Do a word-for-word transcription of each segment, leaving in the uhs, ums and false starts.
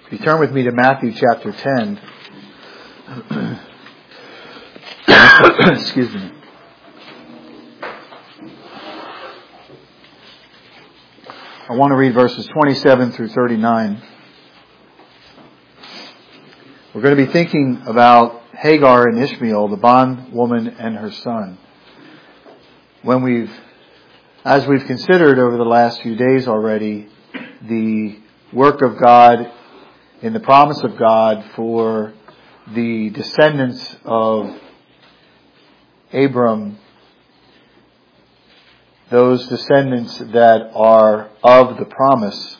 If you turn with me to Matthew chapter ten, excuse me. I want to read verses twenty-seven through thirty-nine. We're going to be thinking about Hagar and Ishmael, the bondwoman and her son. When we've, as we've considered over the last few days already, the work of God in the promise of God for the descendants of Abram, those descendants that are of the promise,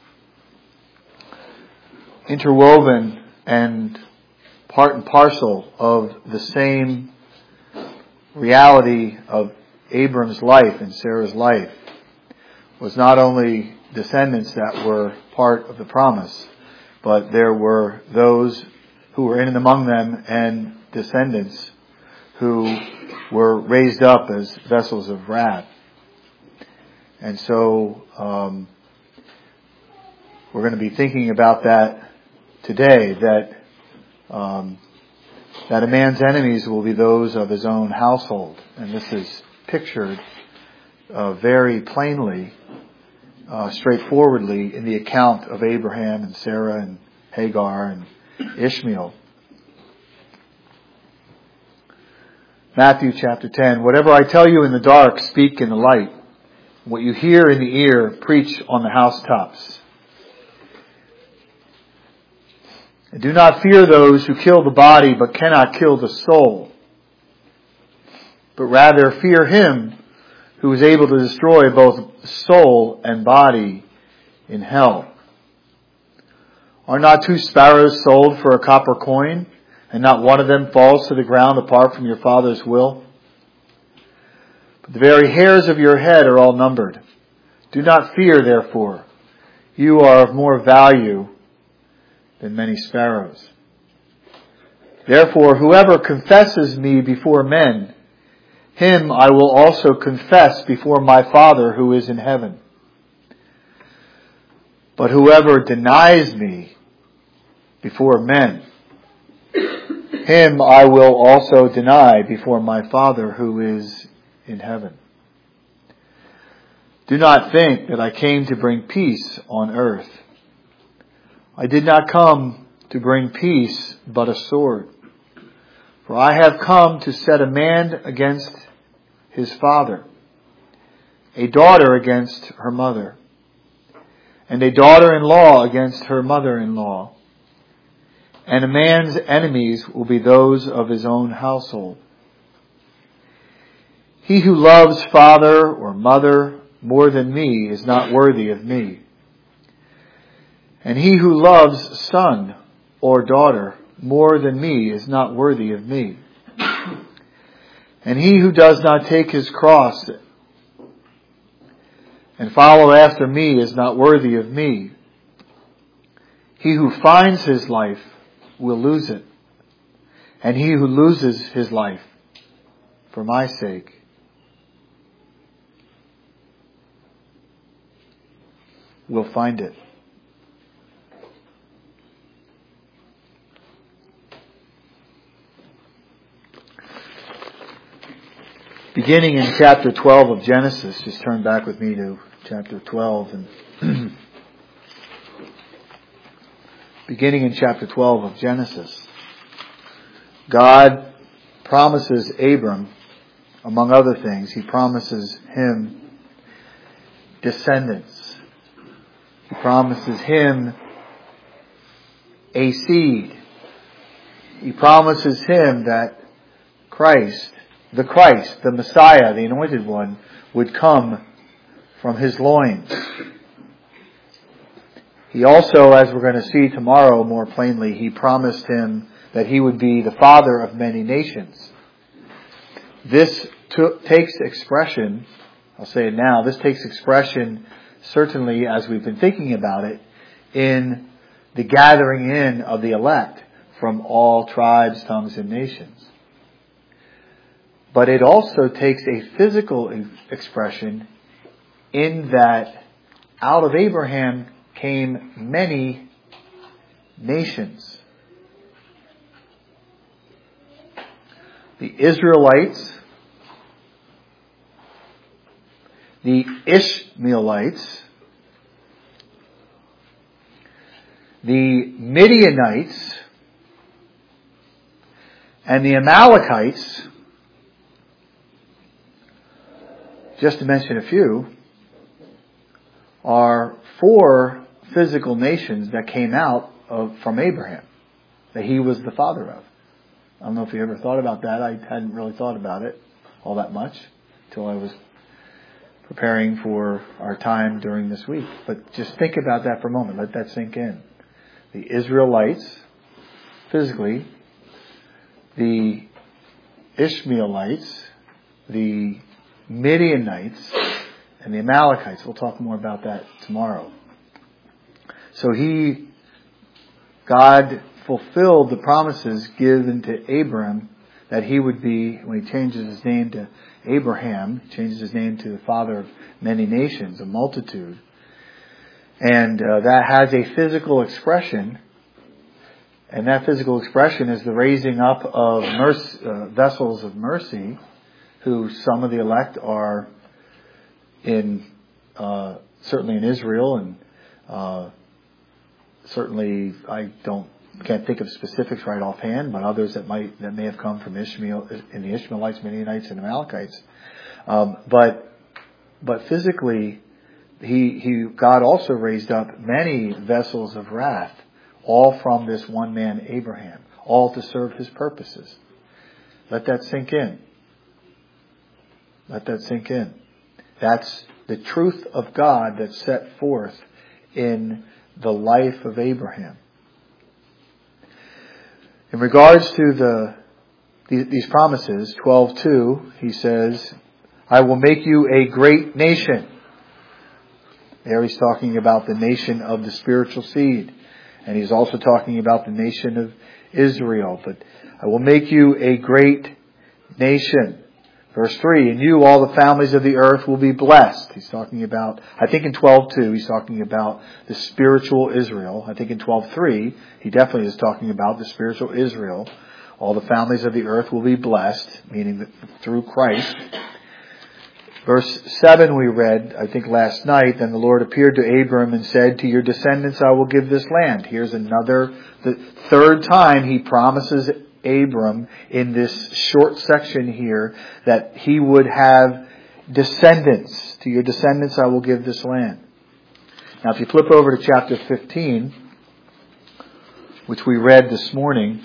interwoven and part and parcel of the same reality of Abram's life and Sarah's life, was not only descendants that were part of the promise, but there were those who were in and among them and descendants who were raised up as vessels of wrath. And so um, we're going to be thinking about that today, that um, that a man's enemies will be those of his own household. And this is pictured uh, very plainly, uh, straightforwardly in the account of Abraham and Sarah and Hagar and Ishmael. Matthew chapter ten. Whatever I tell you in the dark, speak in the light. What you hear in the ear, preach on the housetops. And do not fear those who kill the body but cannot kill the soul, but rather fear him who is able to destroy both soul and body in hell. Are not two sparrows sold for a copper coin, and not one of them falls to the ground apart from your Father's will? But the very hairs of your head are all numbered. Do not fear, therefore. You are of more value than many sparrows. Therefore, whoever confesses me before men, him I will also confess before my Father who is in heaven. But whoever denies me before men, him I will also deny before my Father who is in heaven. Do not think that I came to bring peace on earth. I did not come to bring peace, but a sword. For I have come to set a man against his father, a daughter against her mother, and a daughter-in-law against her mother-in-law. And a man's enemies will be those of his own household. He who loves father or mother more than me is not worthy of me. And he who loves son or daughter more than me is not worthy of me. And he who does not take his cross and follow after me is not worthy of me. He who finds his life will lose it, and he who loses his life for my sake will find it. Beginning in chapter twelve of Genesis, just turn back with me to chapter twelve, and beginning in chapter twelve of Genesis, God promises Abram, among other things, He promises him descendants. He promises him a seed. He promises him that Christ, the Christ, the Messiah, the Anointed One, would come from his loins. He also, as we're going to see tomorrow more plainly, he promised him that he would be the father of many nations. This t- takes expression, I'll say it now, this takes expression certainly as we've been thinking about it in the gathering in of the elect from all tribes, tongues, and nations. But it also takes a physical expression in that out of Abraham came many nations. The Israelites, the Ishmaelites, the Midianites, and the Amalekites, just to mention a few, are four physical nations that came out of, from Abraham, that he was the father of. I don't know if you ever thought about that. I hadn't really thought about it all that much until I was preparing for our time during this week. But just think about that for a moment. Let that sink in. The Israelites, physically, the Ishmaelites, the Midianites, and the Amalekites. We'll talk more about that tomorrow. So he, God fulfilled the promises given to Abram that he would be, when he changes his name to Abraham, changes his name to the father of many nations, a multitude. And uh, that has a physical expression, and that physical expression is the raising up of mercy, uh, vessels of mercy, who some of the elect are in, uh, certainly in Israel, and uh, certainly I don't can't think of specifics right offhand, but others that might that may have come from Ishmael, in the Ishmaelites, Midianites, and Amalekites. Um, but but physically, he he God also raised up many vessels of wrath, all from this one man Abraham, all to serve his purposes. Let that sink in. Let that sink in. That's the truth of God that's set forth in the life of Abraham. In regards to the these promises, twelve two, he says, I will make you a great nation. There he's talking about the nation of the spiritual seed. And he's also talking about the nation of Israel. But I will make you a great nation. Verse three, in you all the families of the earth will be blessed. He's talking about, I think in twelve two, he's talking about the spiritual Israel. I think in twelve three, he definitely is talking about the spiritual Israel. All the families of the earth will be blessed, meaning that through Christ. Verse seven we read, I think last night, then the Lord appeared to Abram and said, to your descendants I will give this land. Here's another, the third time he promises Abram in this short section here that he would have descendants. To your descendants I will give this land. Now if you flip over to chapter fifteen, which we read this morning,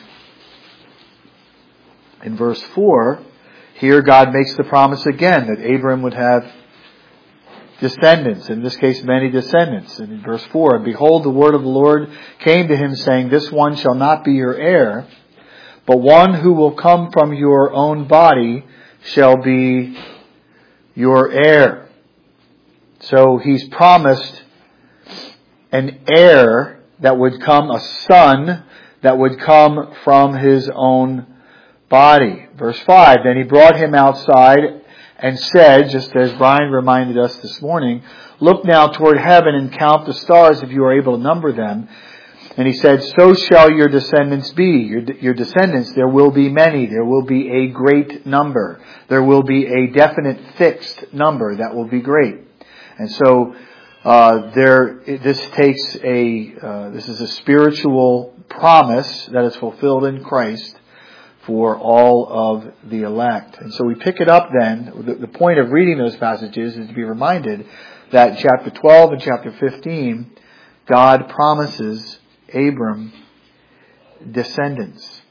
in verse four, here God makes the promise again that Abram would have descendants, in this case many descendants. And in verse four, and behold, the word of the Lord came to him saying, this one shall not be your heir, but one who will come from your own body shall be your heir. So he's promised an heir that would come, a son that would come from his own body. Verse five, then he brought him outside and said, just as Brian reminded us this morning, look now toward heaven and count the stars if you are able to number them. And he said, so shall your descendants be. Your, your descendants, there will be many. There will be a great number. There will be a definite fixed number that will be great. And so, uh, there, this takes a, uh, this is a spiritual promise that is fulfilled in Christ for all of the elect. And so we pick it up then. The, the point of reading those passages is to be reminded that in chapter twelve and chapter fifteen, God promises Abram descendants,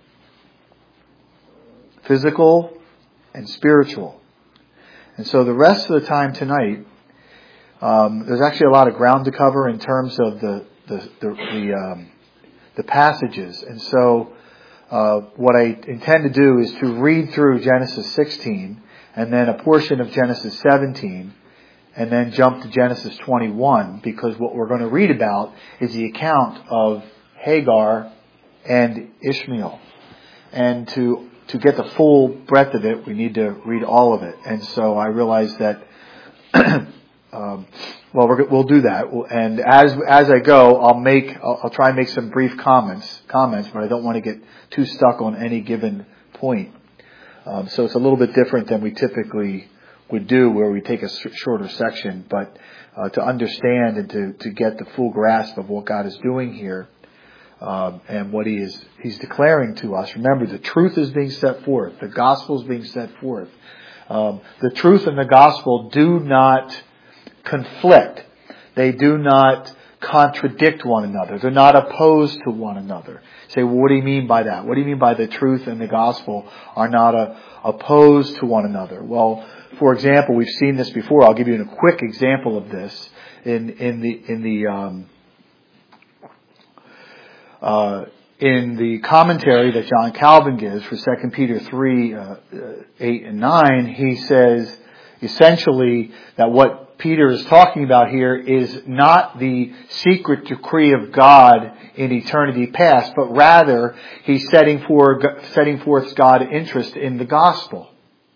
physical and spiritual. And so the rest of the time tonight, um, there's actually a lot of ground to cover in terms of the the the the, um, the passages. And so uh, what I intend to do is to read through Genesis sixteen and then a portion of Genesis seventeen. And then jump to Genesis twenty-one, because what we're going to read about is the account of Hagar and Ishmael. And to to get the full breadth of it, we need to read all of it. And so I realize that um, well, we're, we'll do that. And as as I go, I'll make I'll, I'll try and make some brief comments comments, but I don't want to get too stuck on any given point. Um, so it's a little bit different than we typically would do, where we take a shorter section. But uh, to understand and to to get the full grasp of what God is doing here. Um, and what he is, he's declaring to us. Remember, the truth is being set forth. The gospel is being set forth. Um, the truth and the gospel do not conflict. They do not contradict one another. They're not opposed to one another. You say, well, what do you mean by that? What do you mean by the truth and the gospel are not a, opposed to one another? Well, for example, we've seen this before. I'll give you a quick example of this in in the in the. Um, Uh, in the commentary that John Calvin gives for Second Peter three, uh, eight and nine, he says essentially that what Peter is talking about here is not the secret decree of God in eternity past, but rather he's setting forth, setting forth God's interest in the gospel.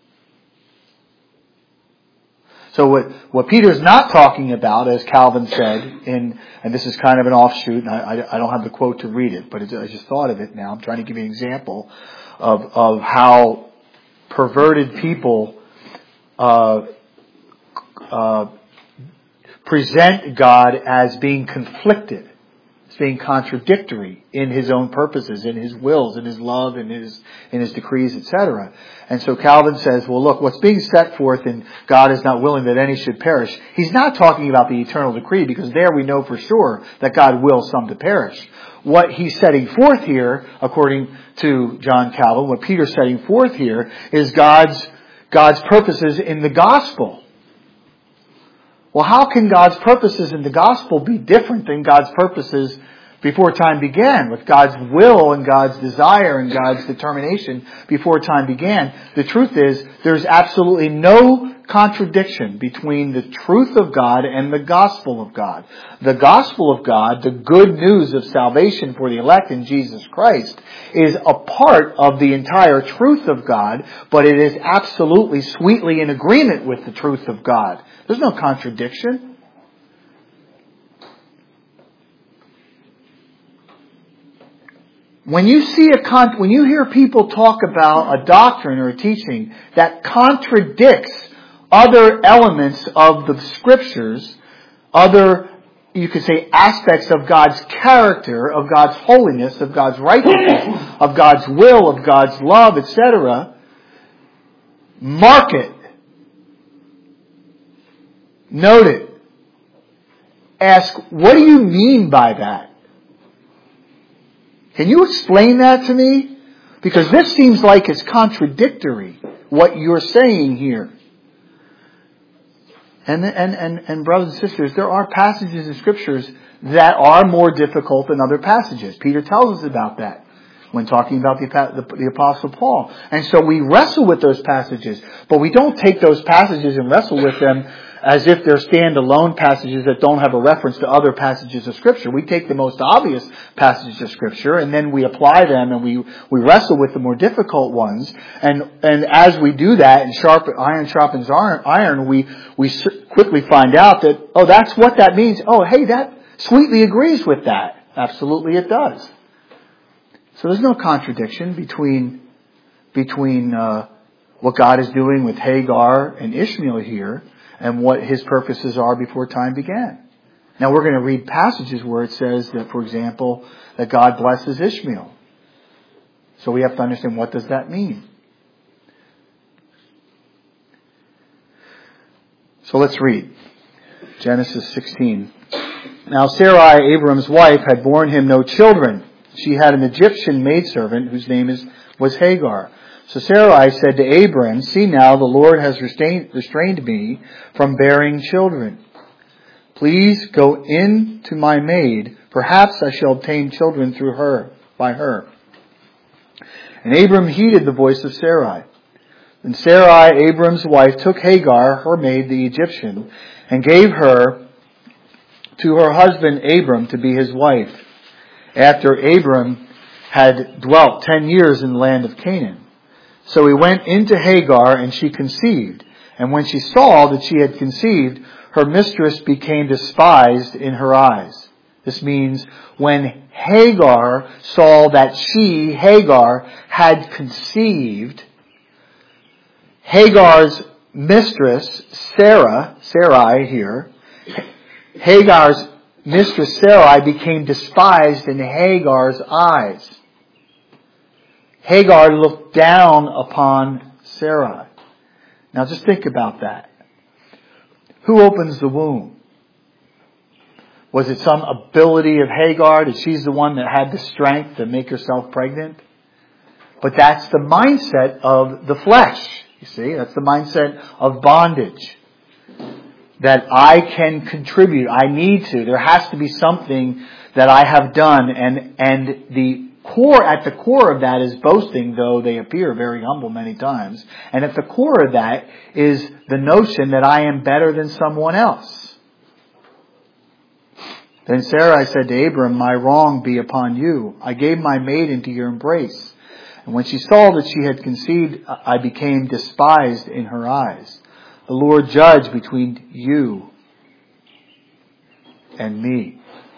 So what, what Peter's not talking about, as Calvin said, in, and this is kind of an offshoot, and I, I, I don't have the quote to read it, but it, I just thought of it now. I'm trying to give you an example of, of how perverted people uh, uh, present God as being conflicted, as being contradictory in his own purposes, in his wills, in his love, in his in his decrees, et cetera. And so Calvin says, well, look, what's being set forth in God is not willing that any should perish. He's not talking about the eternal decree, because there we know for sure that God wills some to perish. What he's setting forth here, according to John Calvin, what Peter's setting forth here is God's God's purposes in the gospel. Well, how can God's purposes in the gospel be different than God's purposes before time began, with God's will and God's desire and God's determination before time began? The truth is, there's absolutely no contradiction between the truth of God and the gospel of God. The gospel of God, the good news of salvation for the elect in Jesus Christ, is a part of the entire truth of God, but it is absolutely sweetly in agreement with the truth of God. There's no contradiction. When you see a con- when you hear people talk about a doctrine or a teaching that contradicts other elements of the scriptures, other, you could say, aspects of God's character, of God's holiness, of God's righteousness, of God's will, of God's love, et cetera, mark it. Note it. Ask, what do you mean by that? Can you explain that to me? Because this seems like it's contradictory, what you're saying here. And, and, and, and brothers and sisters, there are passages in Scriptures that are more difficult than other passages. Peter tells us about that when talking about the, the, the Apostle Paul. And so we wrestle with those passages, but we don't take those passages and wrestle with them as if they're standalone passages that don't have a reference to other passages of Scripture. We take the most obvious passages of Scripture and then we apply them and we, we wrestle with the more difficult ones. And, and as we do that, and sharp, iron sharpens iron, we, we quickly find out that, oh, that's what that means. Oh, hey, that sweetly agrees with that. Absolutely it does. So there's no contradiction between, between, uh, what God is doing with Hagar and Ishmael here, and what his purposes are before time began. Now we're going to read passages where it says that, for example, that God blesses Ishmael. So we have to understand, what does that mean? So let's read. Genesis sixteen. Now Sarai, Abram's wife, had borne him no children. She had an Egyptian maidservant whose name is, was Hagar. So Sarai said to Abram, see now, the Lord has restrained, restrained me from bearing children. Please go in to my maid. Perhaps I shall obtain children through her, by her. And Abram heeded the voice of Sarai. Then Sarai, Abram's wife, took Hagar, her maid, the Egyptian, and gave her to her husband Abram to be his wife, after Abram had dwelt ten years in the land of Canaan. So he went into Hagar, and she conceived. And when she saw that she had conceived, her mistress became despised in her eyes. This means when Hagar saw that she, Hagar, had conceived, Hagar's mistress, Sarah, Sarai here, Hagar's mistress Sarai became despised in Hagar's eyes. Hagar looked down upon Sarai. Now just think about that. Who opens the womb? Was it some ability of Hagar that she's the one that had the strength to make herself pregnant? But that's the mindset of the flesh. You see, that's the mindset of bondage. That I can contribute. I need to. There has to be something that I have done. And, and the core, at the core of that is boasting, though they appear very humble many times. And at the core of that is the notion that I am better than someone else. Then Sarai said to Abram, my wrong be upon you. I gave my maid into your embrace. And when she saw that she had conceived, I became despised in her eyes. The Lord judge between you and me.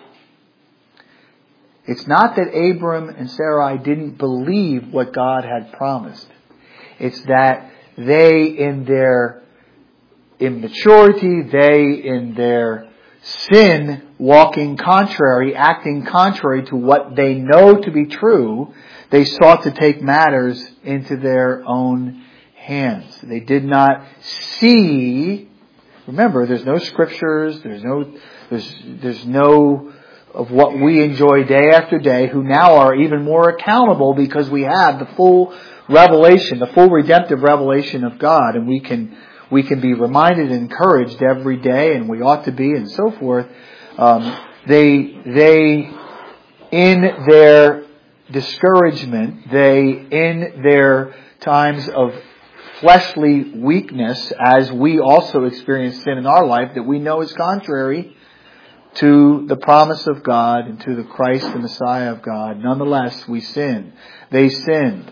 It's not that Abram and Sarai didn't believe what God had promised. It's that they, in their immaturity, they, in their sin, walking contrary, acting contrary to what they know to be true, they sought to take matters into their own hands. They did not see. Remember, there's no scriptures. There's no. There's there's no of what we enjoy day after day. Who now are even more accountable because we have the full revelation, the full redemptive revelation of God, and we can we can be reminded and encouraged every day, and we ought to be, and so forth. Um, they they in their discouragement, they in their times of fleshly weakness, as we also experience sin in our life that we know is contrary to the promise of God and to the Christ, the Messiah of God. Nonetheless, we sin. They sinned.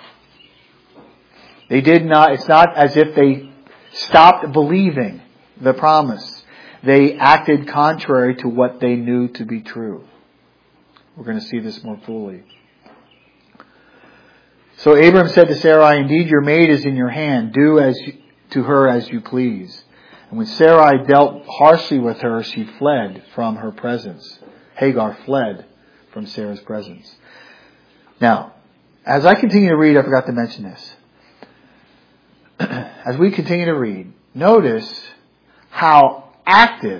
They did not, it's not as if they stopped believing the promise. They acted contrary to what they knew to be true. We're going to see this more fully. So Abram said to Sarai, indeed your maid is in your hand. Do as you, to her as you please. And when Sarai dealt harshly with her, she fled from her presence. Hagar fled from Sarah's presence. Now, as I continue to read, I forgot to mention this. As we continue to read, notice how active,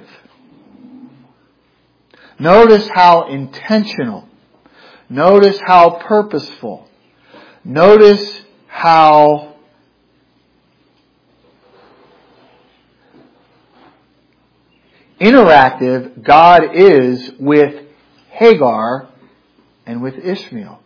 notice how intentional, notice how purposeful, notice how interactive God is with Hagar and with Ishmael.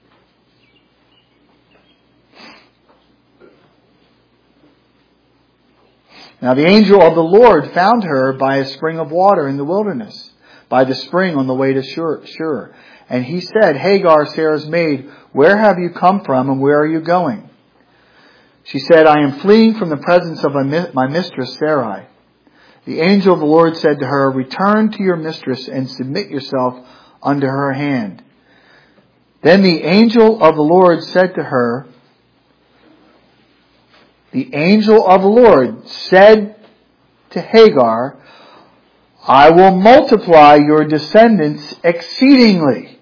Now the angel of the Lord found her by a spring of water in the wilderness, by the spring on the way to Shur. And he said, Hagar, Sarah's maid, where have you come from and where are you going? She said, I am fleeing from the presence of my mistress Sarai. The angel of the Lord said to her, return to your mistress and submit yourself under her hand. Then the angel of the Lord said to her, The angel of the Lord said to Hagar, I will multiply your descendants exceedingly,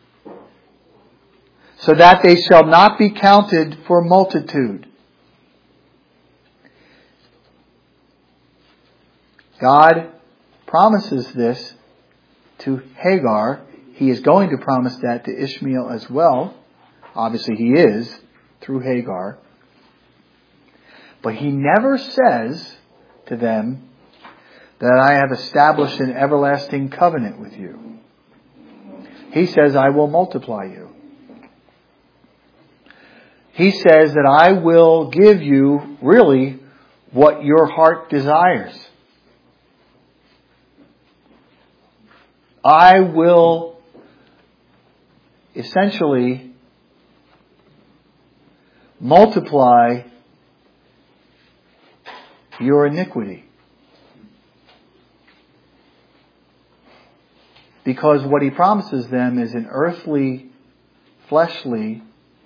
so that they shall not be counted for multitude. God promises this to Hagar. He is going to promise that to Ishmael as well. Obviously he is, through Hagar. But he never says to them that I have established an everlasting covenant with you. He says, I will multiply you. He says that I will give you really what your heart desires. I will essentially multiply your iniquity. because what he promises them is an earthly, fleshly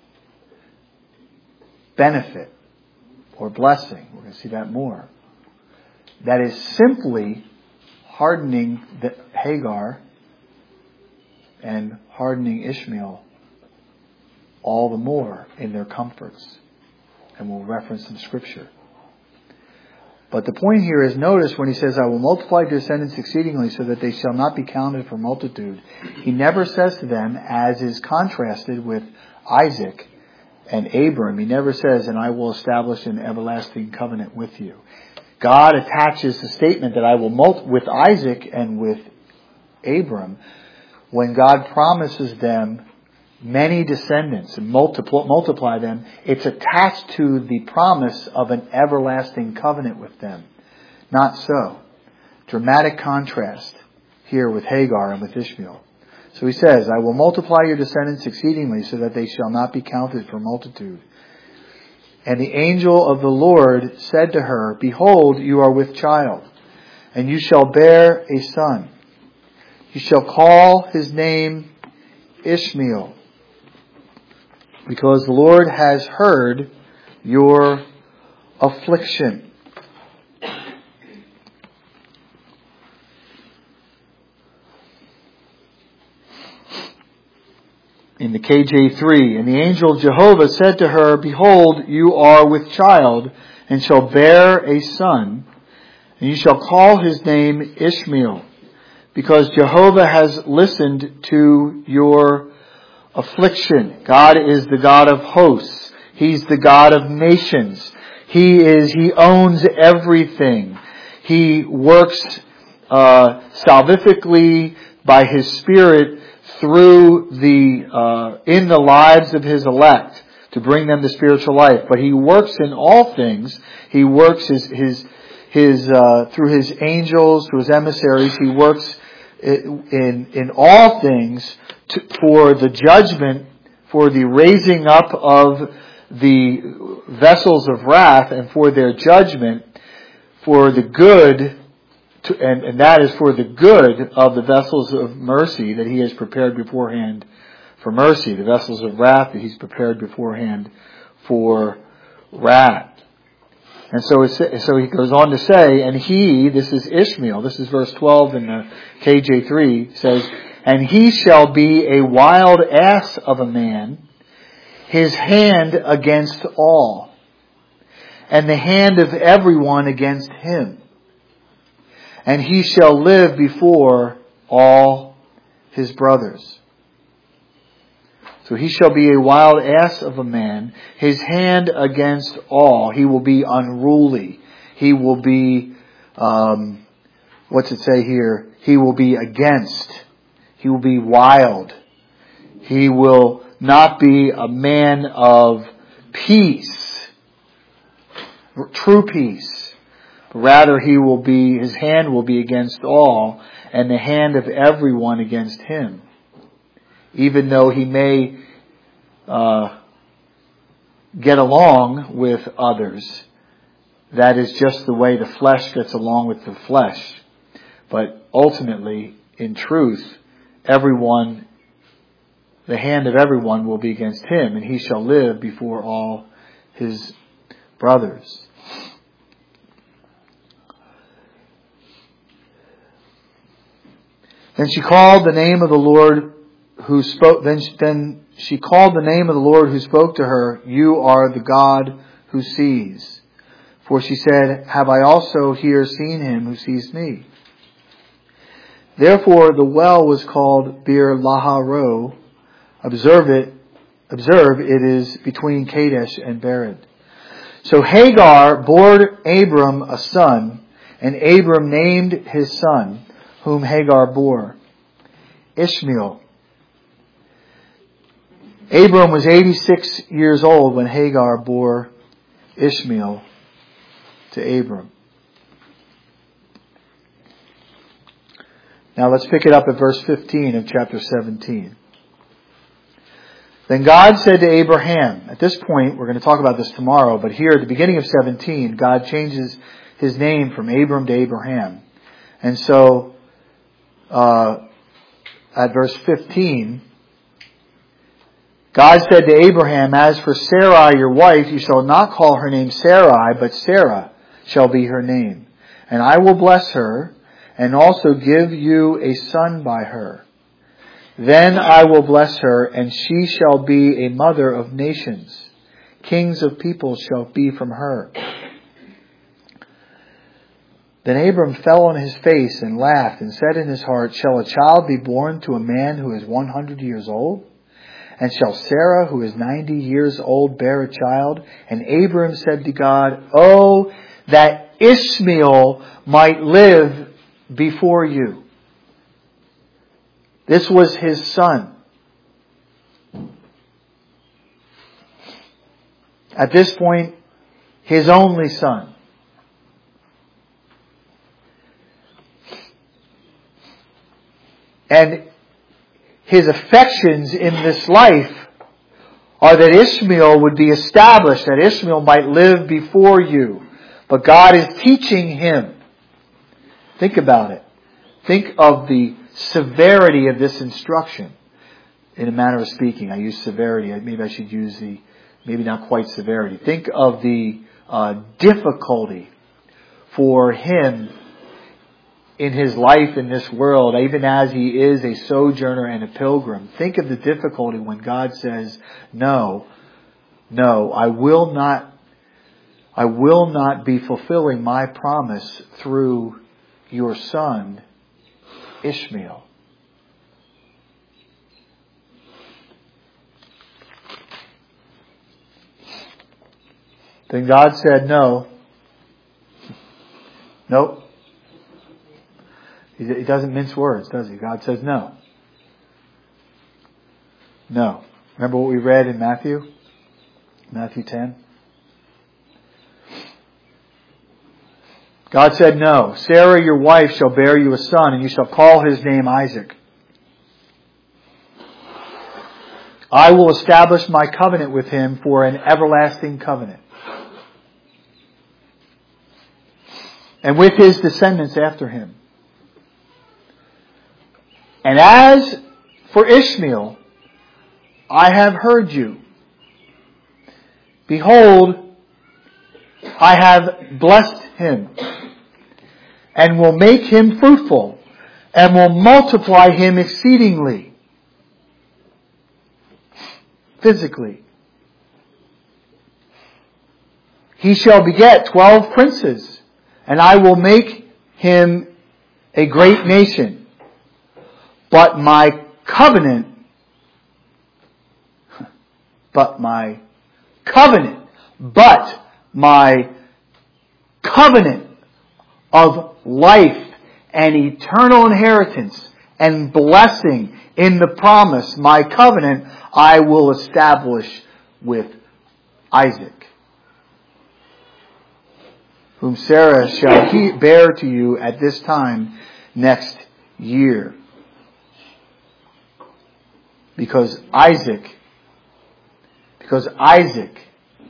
benefit or blessing. We're going to see that more. That is simply hardening the Hagar and hardening Ishmael all the more in their comforts. And we'll reference in Scripture. But the point here is, notice when he says, I will multiply their descendants exceedingly so that they shall not be counted for multitude. He never says to them, as is contrasted with Isaac and Abram. He never says, and I will establish an everlasting covenant with you. God attaches the statement that I will multiply with Isaac and with Abram when God promises them many descendants and multiply, multiply them. It's attached to the promise of an everlasting covenant with them. Not so. Dramatic contrast here with Hagar and with Ishmael. So he says, I will multiply your descendants exceedingly so that they shall not be counted for multitude. And the angel of the Lord said to her, behold, you are with child, and you shall bear a son. You shall call his name Ishmael, because the Lord has heard your affliction. In the K J three, and the angel of Jehovah said to her, behold, you are with child, and shall bear a son, and you shall call his name Ishmael, because Jehovah has listened to your affliction. God is the God of hosts. He's the God of nations. He is, He owns everything. He works uh, salvifically by His Spirit through the, uh, in the lives of His elect to bring them to spiritual life. But He works in all things. He works His, His, His, uh, through His angels, through His emissaries. He works in, in all things to, for the judgment, for the raising up of the vessels of wrath and for their judgment, for the good To, and, and that is for the good of the vessels of mercy that He has prepared beforehand for mercy, the vessels of wrath that He's prepared beforehand for wrath. And so, it's, so he goes on to say, and he, this is Ishmael, this is verse twelve in the K J three, says, and he shall be a wild ass of a man, his hand against all, and the hand of everyone against him. And he shall live before all his brothers. So he shall be a wild ass of a man, his hand against all. He will be unruly. He will be, um, what's it say here? He will be against. He will be wild. He will not be a man of peace, true peace. Rather, he will be, his hand will be against all, and the hand of everyone against him. Even though he may uh, get along with others, that is just the way the flesh gets along with the flesh. But ultimately, in truth, everyone, the hand of everyone will be against him, and he shall live before all his brothers. Then she called the name of the Lord who spoke, then, then she called the name of the Lord who spoke to her, you are the God who sees. For she said, have I also here seen him who sees me? Therefore the well was called Bir Lahai-Roi. Observe it, observe it is between Kadesh and Bered. So Hagar bore Abram a son, and Abram named his son, whom Hagar bore, Ishmael. Abram was eighty-six years old when Hagar bore Ishmael to Abram. Now let's pick it up at verse fifteen of chapter seventeen. Then God said to Abraham, at this point, we're going to talk about this tomorrow, but here at the beginning of seventeen, God changes his name from Abram to Abraham. And so, Uh, at verse fifteen, God said to Abraham, "As for Sarai your wife, you shall not call her name Sarai, but Sarah shall be her name. And I will bless her, and also give you a son by her. Then I will bless her, and she shall be a mother of nations. Kings of peoples shall be from her." Then Abram fell on his face and laughed, and said in his heart, "Shall a child be born to a man who is one hundred years old? And shall Sarah, who is ninety years old, bear a child?" And Abram said to God, "Oh, that Ishmael might live before you." This was his son. At this point, his only son. And his affections in this life are that Ishmael would be established, that Ishmael might live before you. But God is teaching him. Think about it. Think of the severity of this instruction. In a manner of speaking, I use severity. Maybe I should use the, maybe not quite severity. Think of the uh, difficulty for him in his life in this world, even as he is a sojourner and a pilgrim. Think of the difficulty when God says, no, no, I will not, I will not be fulfilling my promise through your son, Ishmael. Then God said, no, nope. He doesn't mince words, does he? God says no. No. Remember what we read in Matthew? Matthew ten? God said no. "Sarah your wife shall bear you a son, and you shall call his name Isaac. I will establish my covenant with him for an everlasting covenant, and with his descendants after him. And as for Ishmael, I have heard you. Behold, I have blessed him, and will make him fruitful, and will multiply him exceedingly." Physically. "He shall beget twelve princes, and I will make him a great nation. But my covenant, but my covenant, but my covenant of life and eternal inheritance and blessing in the promise, my covenant I will establish with Isaac, whom Sarah shall he bear to you at this time next year." Because Isaac, because Isaac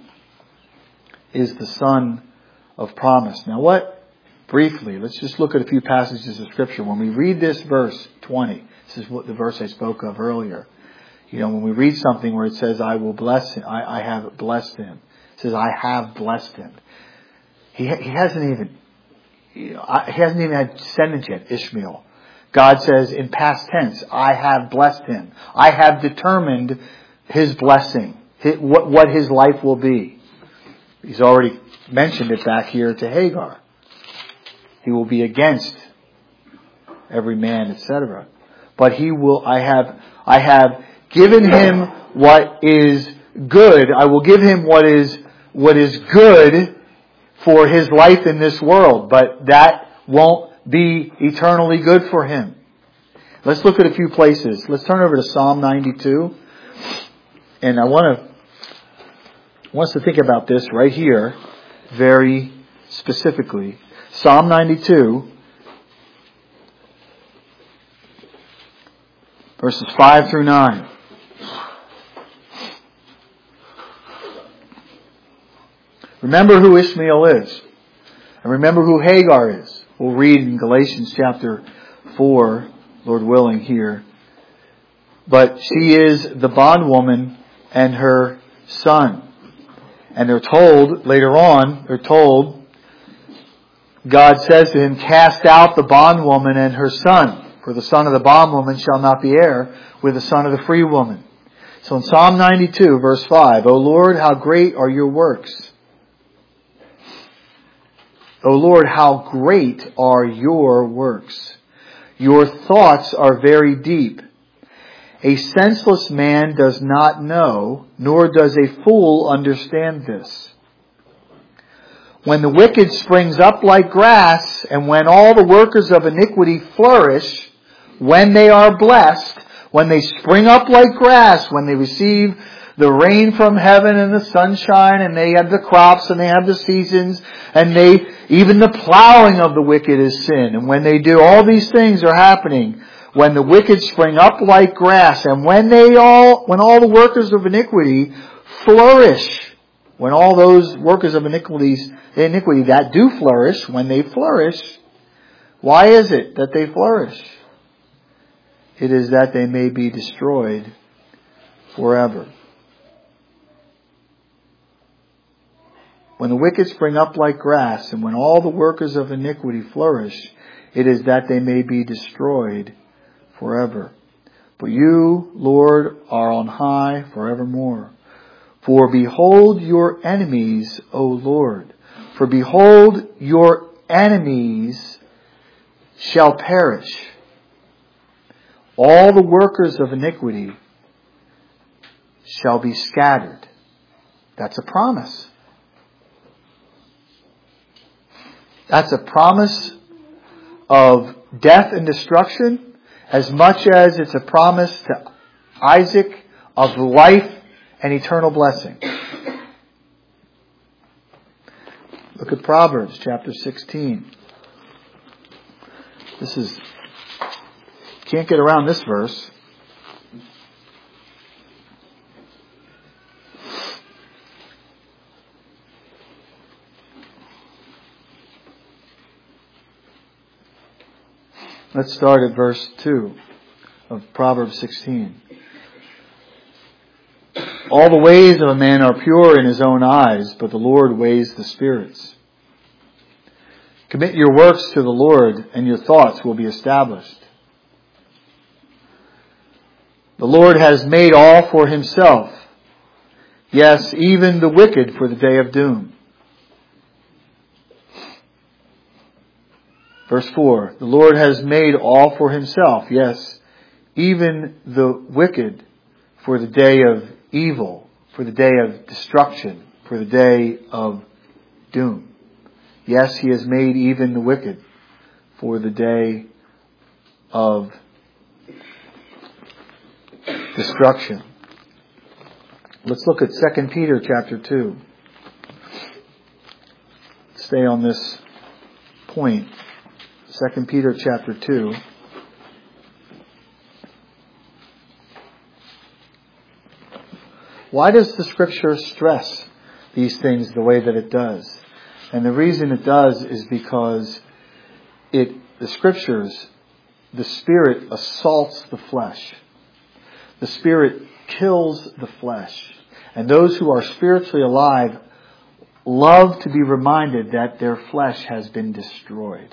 is the son of promise. Now what, briefly, let's just look at a few passages of Scripture. When we read this verse twenty, this is what the verse I spoke of earlier. You know, when we read something where it says, "I will bless him," I, I have blessed him. It says, "I have blessed him." He, he hasn't even, you know, he hasn't even had descendants yet, Ishmael. God says in past tense, "I have blessed him. I have determined his blessing, his, what, what his life will be." He's already mentioned it back here to Hagar. He will be against every man, et cetera. But he will, I have, I have given him what is good. I will give him what is, what is good for his life in this world. But that won't be eternally good for him. Let's look at a few places. Let's turn over to Psalm ninety-two. And I want to, I want us to think about this right here very specifically. Psalm ninety-two, verses five through nine. Remember who Ishmael is. And remember who Hagar is. We'll read in Galatians chapter four, Lord willing, here but she is the bondwoman and her son. And they're told, later on, they're told, God says to him, cast out the bondwoman and her son, for the son of the bondwoman shall not be heir with the son of the free woman. So in Psalm ninety-two, verse five, O Lord, how great are your works. O Lord, how great are your works. Your thoughts are very deep. A senseless man does not know, nor does a fool understand this. When the wicked springs up like grass, and when all the workers of iniquity flourish, when they are blessed, when they spring up like grass, when they receive the rain from heaven and the sunshine, and they have the crops and they have the seasons, and they, even the plowing of the wicked is sin. And when they do, all these things are happening. When the wicked spring up like grass, and when they all, when all the workers of iniquity flourish, when all those workers of iniquities, iniquity that do flourish, when they flourish, why is it that they flourish? It is that they may be destroyed forever. When the wicked spring up like grass, and when all the workers of iniquity flourish, it is that they may be destroyed forever. But you, Lord, are on high forevermore. For behold your enemies, O Lord. For behold your enemies shall perish. All the workers of iniquity shall be scattered. That's a promise. That's a promise of death and destruction, as much as it's a promise to Isaac of life and eternal blessing. Look at Proverbs chapter sixteen. This is, can't get around this verse. Let's start at verse two of Proverbs sixteen. All the ways of a man are pure in his own eyes, but the Lord weighs the spirits. Commit your works to the Lord, and your thoughts will be established. The Lord has made all for himself. Yes, even the wicked for the day of doom. Verse four, the Lord has made all for himself. Yes, even the wicked for the day of evil, for the day of destruction, for the day of doom. Yes, he has made even the wicked for the day of destruction. Let's look at Second Peter chapter two. Stay on this point. Second Peter chapter two. Why does the Scripture stress these things the way that it does? And the reason it does is because it, the Scriptures, the Spirit assaults the flesh. The Spirit kills the flesh. And those who are spiritually alive love to be reminded that their flesh has been destroyed.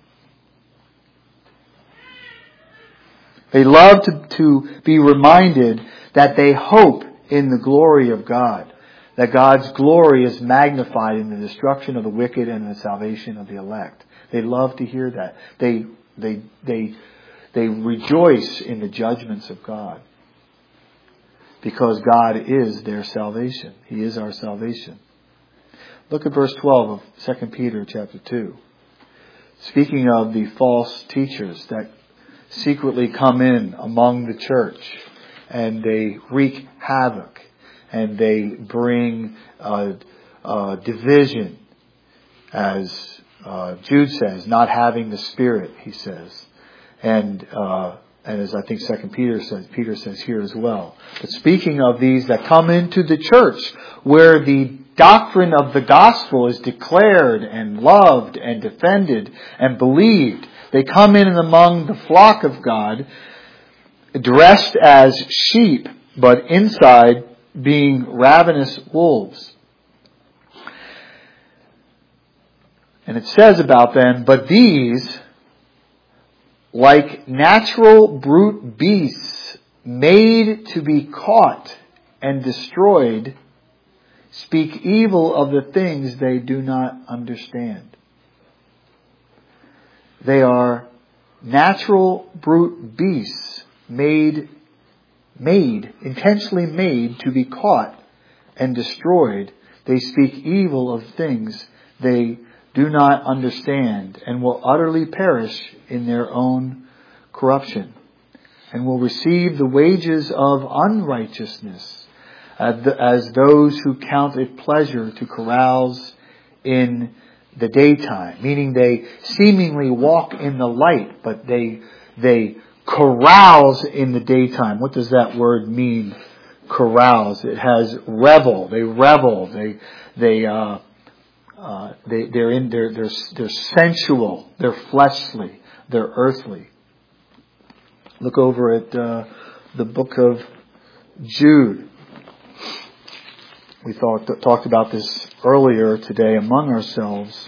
They love to, to be reminded that they hope in the glory of God. That God's glory is magnified in the destruction of the wicked and the salvation of the elect. They love to hear that. They, they, they, they rejoice in the judgments of God. Because God is their salvation. He is our salvation. Look at verse twelve of Second Peter chapter two. Speaking of the false teachers that secretly come in among the church and they wreak havoc and they bring uh, uh, division, as uh, Jude says, not having the Spirit, he says, and uh, and as I think Second Peter says, Peter says here as well. But speaking of these that come into the church, where the doctrine of the gospel is declared and loved and defended and believed, they come in and among the flock of God. dressed as sheep, but inside being ravenous wolves. And it says about them, but these, like natural brute beasts made to be caught and destroyed, speak evil of the things they do not understand. They are natural brute beasts made, made, intentionally made to be caught and destroyed. They speak evil of things they do not understand and will utterly perish in their own corruption and will receive the wages of unrighteousness as those who count it pleasure to carouse in the daytime, meaning they seemingly walk in the light, but they they carouse in the daytime. What does that word mean? Carouse. It has revel. They revel. They they uh, uh, they they're in they're they're they're sensual. They're fleshly. They're earthly. Look over at uh, the book of Jude. We thought, talked about this earlier today among ourselves.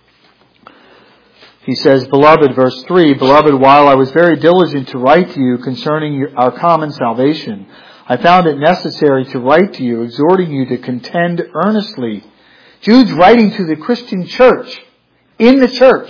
He says, Beloved, verse three, Beloved, while I was very diligent to write to you concerning our common salvation, I found it necessary to write to you, exhorting you to contend earnestly. Jude's writing to the Christian church, in the church.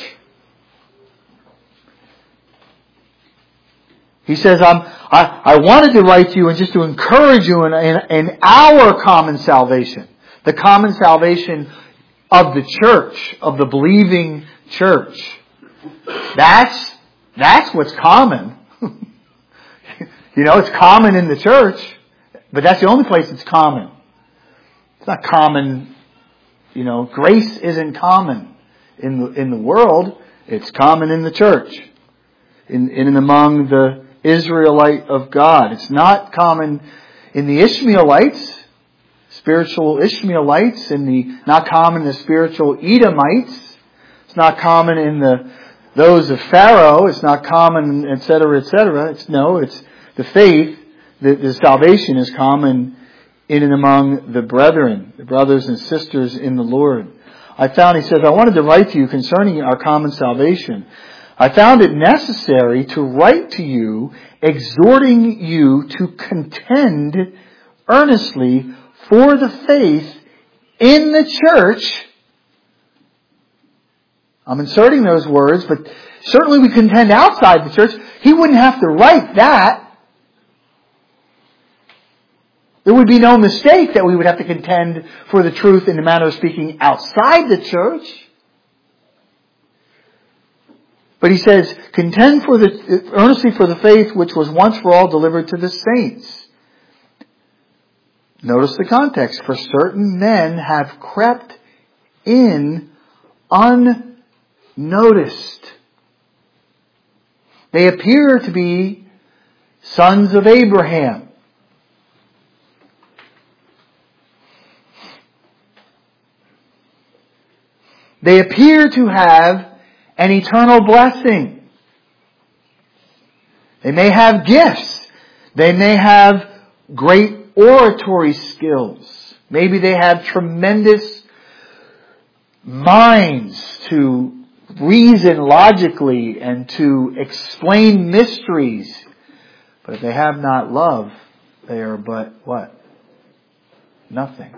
He says, I'm, I, I wanted to write to you and just to encourage you in, in, in our common salvation. The common salvation of the church, of the believing church. That's, that's what's common. You know, it's common in the church, but that's the only place it's common. It's not common, you know, grace isn't common in the, in the world. It's common in the church. In, in and among the Israelite of God. It's not common in the Ishmaelites, spiritual Ishmaelites, in the not common in the spiritual Edomites. It's not common in the those of Pharaoh. It's not common, et cetera, et cetera. It's no, it's the faith, the, the salvation is common in and among the brethren, the brothers and sisters in the Lord. I found, he says, I wanted to write to you concerning our common salvation. I found it necessary to write to you, exhorting you to contend earnestly for the faith in the church. I'm inserting those words, but certainly we contend outside the church. He wouldn't have to write that. There would be no mistake that we would have to contend for the truth in the manner of speaking outside the church. But he says, contend for the, earnestly for the faith which was once for all delivered to the saints. Notice the context. For certain men have crept in unnoticed. They appear to be sons of Abraham. They appear to have an eternal blessing. They may have gifts. They may have great oratory skills. Maybe they have tremendous minds to reason logically and to explain mysteries. But if they have not love, they are but what? Nothing.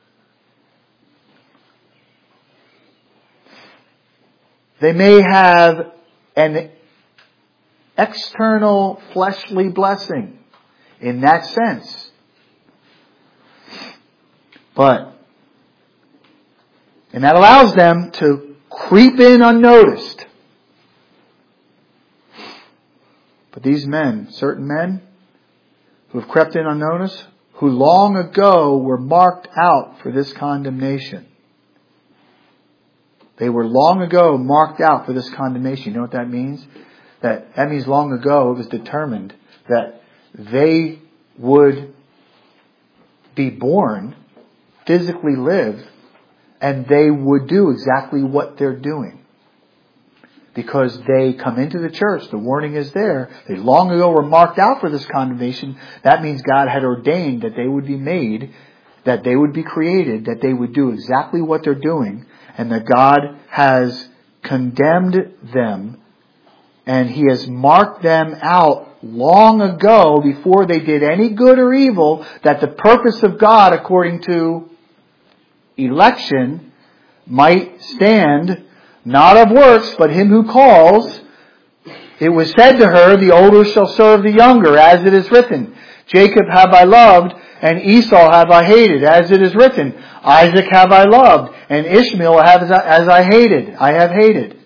They may have an external fleshly blessing in that sense. But, and that allows them to creep in unnoticed. But these men, certain men who have crept in unnoticed, who long ago were marked out for this condemnation. They were long ago marked out for this condemnation. You know what that means? That, that means long ago it was determined that they would be born, physically live, and they would do exactly what they're doing. because they come into the church. The warning is there. They long ago were marked out for this condemnation. That means God had ordained that they would be made, that they would be created, that they would do exactly what they're doing, and that God has condemned them, and He has marked them out long ago before they did any good or evil, that the purpose of God, according to election, might stand, not of works, but Him who calls. It was said to her, the older shall serve the younger, as it is written, Jacob have I loved, and Esau have I hated, as it is written, Isaac have I loved, and Ishmael have as I, as I hated, I have hated.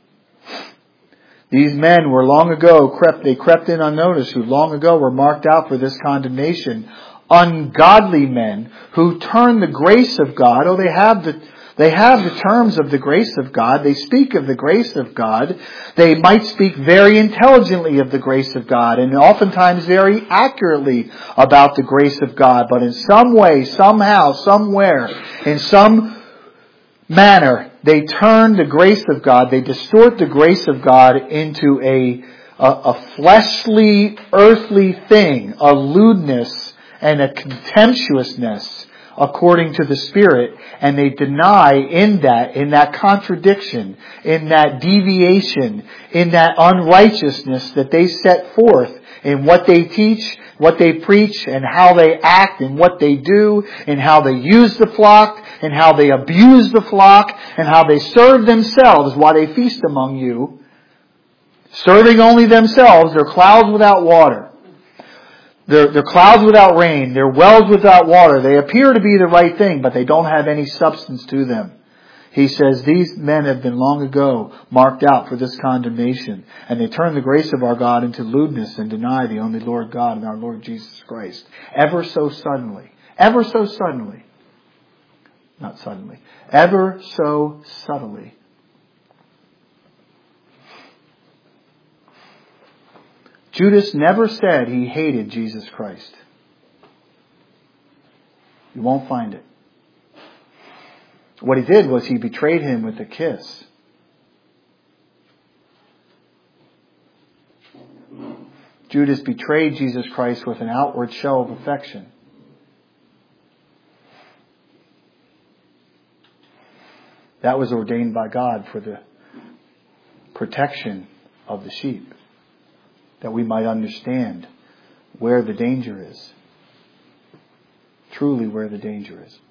These men were long ago crept, they crept in unnoticed, who long ago were marked out for this condemnation. Ungodly men who turn the grace of God. Oh, they have the, they have the terms of the grace of God. They speak of the grace of God. They might speak very intelligently of the grace of God, and oftentimes very accurately about the grace of God. But in some way, somehow, somewhere, in some manner, they turn the grace of God, they distort the grace of God into a, a, a fleshly, earthly thing, a lewdness and a contemptuousness according to the Spirit, and they deny in that, in that contradiction, in that deviation, in that unrighteousness that they set forth in what they teach, what they preach, and how they act, and what they do, and how they use the flock, and how they abuse the flock, and how they serve themselves while they feast among you, serving only themselves. They're clouds without water. They're, they're clouds without rain. They're wells without water. They appear to be the right thing, but they don't have any substance to them. He says, these men have been long ago marked out for this condemnation, and they turn the grace of our God into lewdness and deny the only Lord God and our Lord Jesus Christ. Ever so suddenly. Ever so suddenly. Not suddenly. Ever so subtly. Judas never said he hated Jesus Christ. You won't find it. What he did was he betrayed Him with a kiss. Judas betrayed Jesus Christ with an outward show of affection. That was ordained by God for the protection of the sheep, that we might understand where the danger is. Truly where the danger is.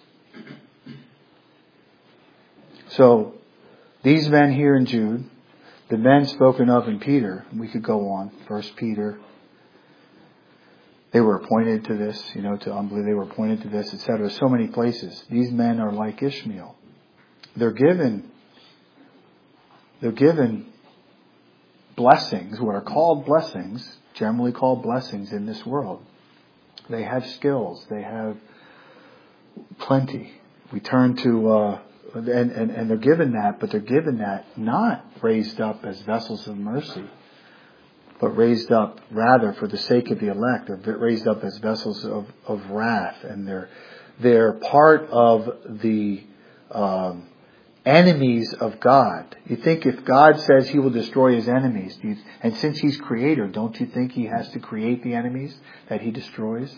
So, these men here in Jude, the men spoken of in Peter, we could go on, First Peter, they were appointed to this, you know, to unbelief, they were appointed to this, et cetera. So many places. These men are like Ishmael. They're given, they're given blessings, what are called blessings, generally called blessings in this world. They have skills. They have plenty. We turn to, uh, and, and, and they're given that, but they're given that not raised up as vessels of mercy, but raised up rather for the sake of the elect. They're raised up as vessels of, of wrath, and they're, they're part of the, um, enemies of God. You think if God says He will destroy His enemies, do you, and since He's creator, don't you think He has to create the enemies that He destroys?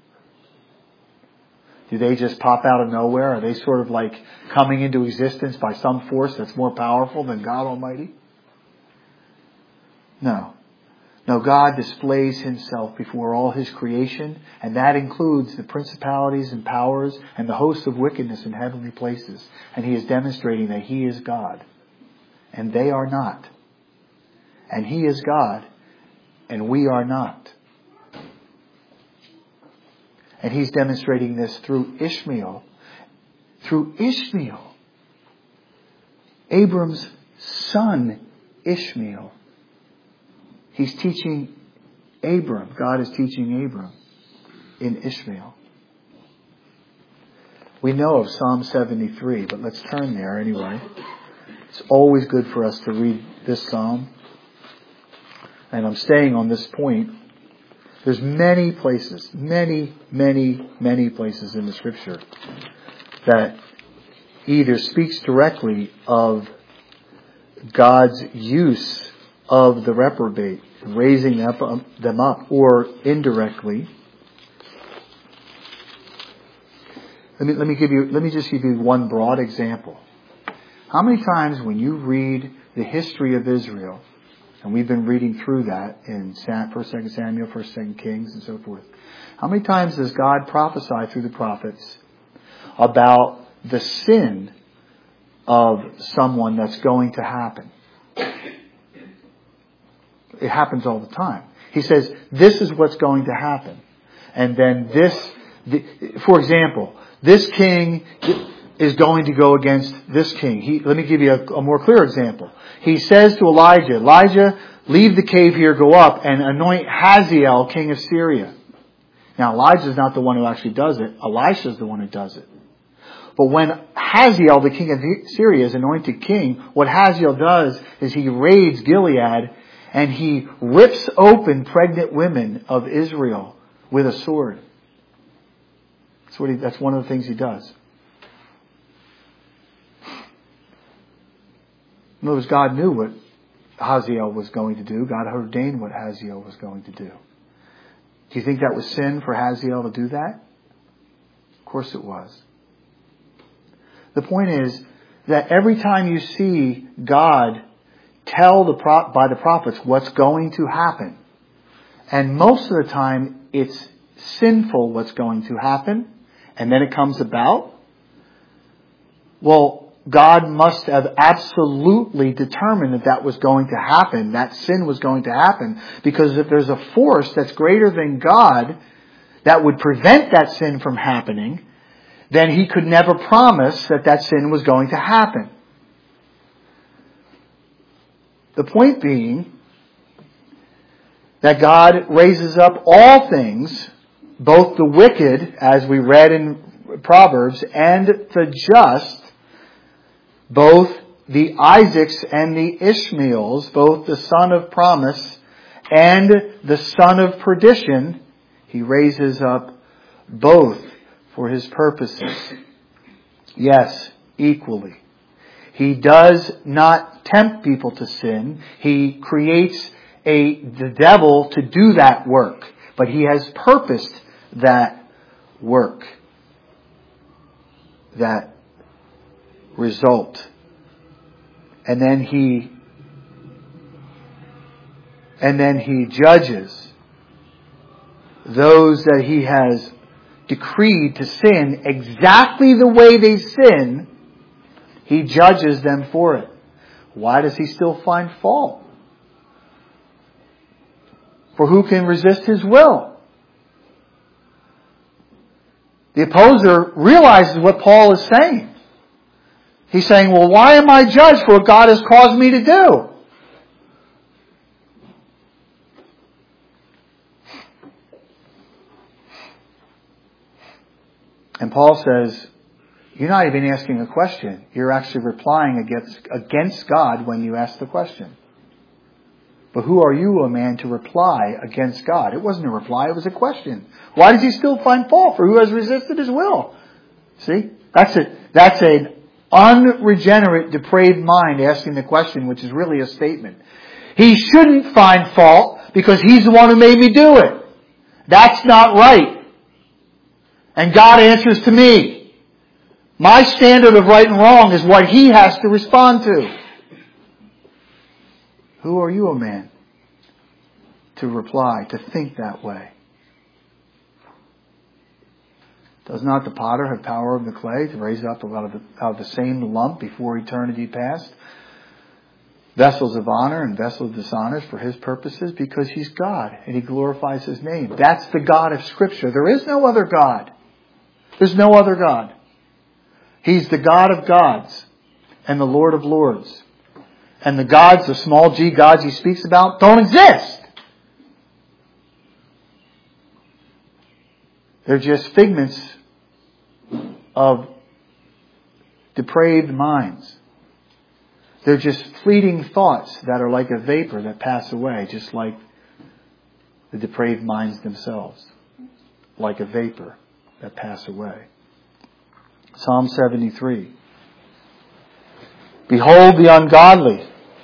Do they just pop out of nowhere? Are they sort of like coming into existence by some force that's more powerful than God Almighty? No. No, God displays Himself before all His creation, and that includes the principalities and powers and the hosts of wickedness in heavenly places. And He is demonstrating that He is God, and they are not. And He is God, and we are not. And He's demonstrating this through Ishmael. Through Ishmael. Abram's son, Ishmael. He's teaching Abram. God is teaching Abram in Ishmael. We know of Psalm seventy-three, but let's turn there anyway. It's always good for us to read this psalm. And I'm staying on this point. There's many places, many, many, many places in the Scripture that either speaks directly of God's use of the reprobate, raising them up, or indirectly. Let me, let me give you, let me just give you one broad example. How many times when you read the history of Israel, and we've been reading through that in First, Second Samuel, First, Second Kings, and so forth. How many times does God prophesy through the prophets about the sin of someone that's going to happen? It happens all the time. He says, this is what's going to happen. And then this, for example, this king is going to go against this king. He, let me give you a, a more clear example. He says to Elijah, Elijah, leave the cave here, go up and anoint Hazael, king of Syria. Now Elijah's not the one who actually does it. Elisha's the one who does it. But when Hazael, the king of Syria, is anointed king, what Hazael does is he raids Gilead and he rips open pregnant women of Israel with a sword. That's what he, that's one of the things he does. In other words, God knew what Hazael was going to do. God ordained what Hazael was going to do. Do you think that was sin for Hazael to do that? Of course it was. The point is that every time you see God tell the pro- by the prophets what's going to happen, and most of the time it's sinful what's going to happen, and then it comes about, well, God must have absolutely determined that that was going to happen, that sin was going to happen, because if there's a force that's greater than God that would prevent that sin from happening, then He could never promise that that sin was going to happen. The point being that God raises up all things, both the wicked, as we read in Proverbs, and the just, both the Isaacs and the Ishmaels, both the son of promise and the son of perdition. He raises up both for His purposes. Yes, equally. He does not tempt people to sin. He creates a, the devil to do that work. But He has purposed that work. That result. And then he and then he judges those that He has decreed to sin exactly the way they sin. He judges them for it. Why does He still find fault? For who can resist His will? The opposer realizes what Paul is saying. He's saying, well, why am I judged for what God has caused me to do? And Paul says, you're not even asking a question. You're actually replying against, against God when you ask the question. But who are you, a man, to reply against God? It wasn't a reply, it was a question. Why does He still find fault for who has resisted His will? See? That's it. That's an unregenerate, depraved mind asking the question, which is really a statement. He shouldn't find fault because He's the one who made me do it. That's not right. And God answers to me. My standard of right and wrong is what He has to respond to. Who are you, a man, to reply, to think that way? Does not the potter have power of the clay to raise up out of the, out of the same lump before eternity past vessels of honor and vessels of dishonor for His purposes? Because He's God and He glorifies His name. That's the God of Scripture. There is no other God. There's no other God. He's the God of gods and the Lord of lords. And the gods, the small g gods He speaks about, don't exist. They're just figments of depraved minds. They're just fleeting thoughts that are like a vapor that pass away, just like the depraved minds themselves, like a vapor that pass away. Psalm seventy-three. Behold the ungodly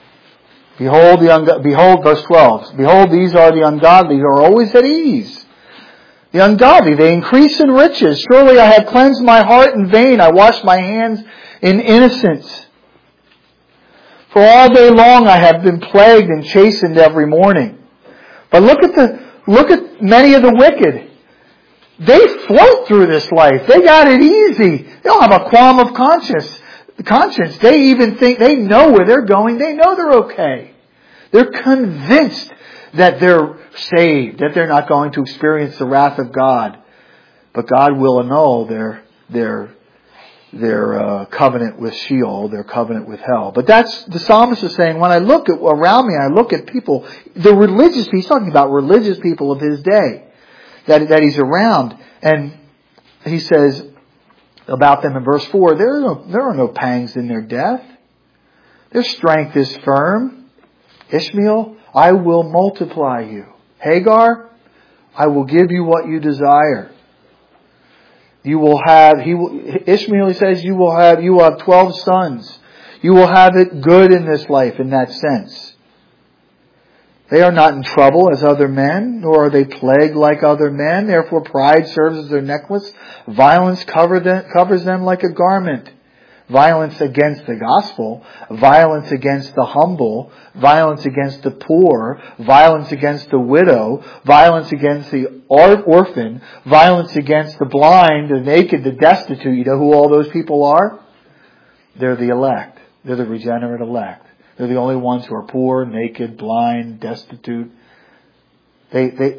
Behold, the ungo- behold, verse twelve. Behold, these are the ungodly who are always at ease. The ungodly, they increase in riches. Surely I have cleansed my heart in vain. I washed my hands in innocence. For all day long I have been plagued and chastened every morning. But look at the, look at many of the wicked. They float through this life. They got it easy. They don't have a qualm of conscience. Conscience. They even think they know where they're going. They know they're okay. They're convinced that they're saved, that they're not going to experience the wrath of God. But God will annul their their their uh, covenant with Sheol, their covenant with hell. But that's, the psalmist is saying, when I look at around me, I look at people, the religious, he's talking about religious people of his day, that, that he's around. And he says about them in verse four, there are no, there are no pangs in their death. Their strength is firm. Ishmael, I will multiply you. Hagar, I will give you what you desire. You will have, he will, Ishmael, he says, you will have, you will have twelve sons. You will have it good in this life in that sense. They are not in trouble as other men, nor are they plagued like other men. Therefore pride serves as their necklace. Violence cover them, covers them like a garment. Violence against the gospel, violence against the humble, violence against the poor, violence against the widow, violence against the orphan, violence against the blind, the naked, the destitute. You know who all those people are? They're the elect. They're the regenerate elect. They're the only ones who are poor, naked, blind, destitute. They, they,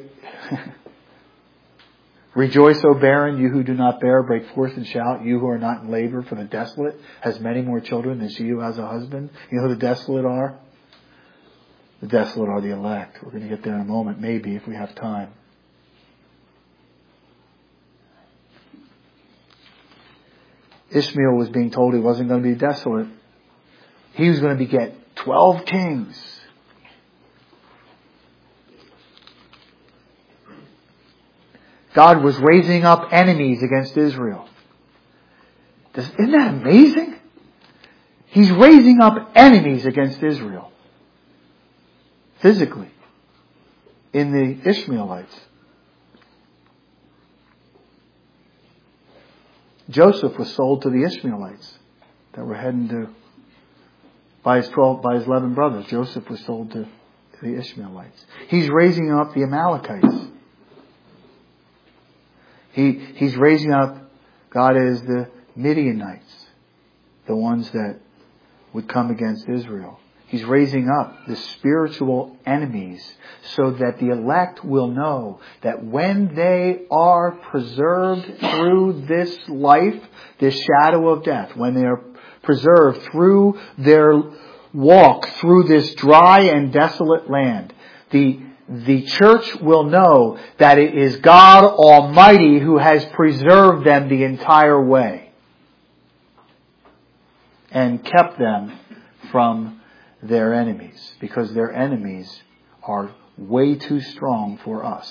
Rejoice, O barren, you who do not bear, break forth and shout, you who are not in labor, for the desolate has many more children than she who has a husband. You know who the desolate are? The desolate are the elect. We're going to get there in a moment, maybe, if we have time. Ishmael was being told he wasn't going to be desolate. He was going to beget twelve kings. God was raising up enemies against Israel. Isn't that amazing? He's raising up enemies against Israel. Physically. In the Ishmaelites. Joseph was sold to the Ishmaelites that were heading to, by his twelve, by his eleven brothers. Joseph was sold to, to the Ishmaelites. He's raising up the Amalekites. He, he's raising up, God is the Midianites, the ones that would come against Israel. He's raising up the spiritual enemies so that the elect will know that when they are preserved through this life, this shadow of death, when they are preserved through their walk through this dry and desolate land, the The church will know that it is God Almighty who has preserved them the entire way and kept them from their enemies, because their enemies are way too strong for us.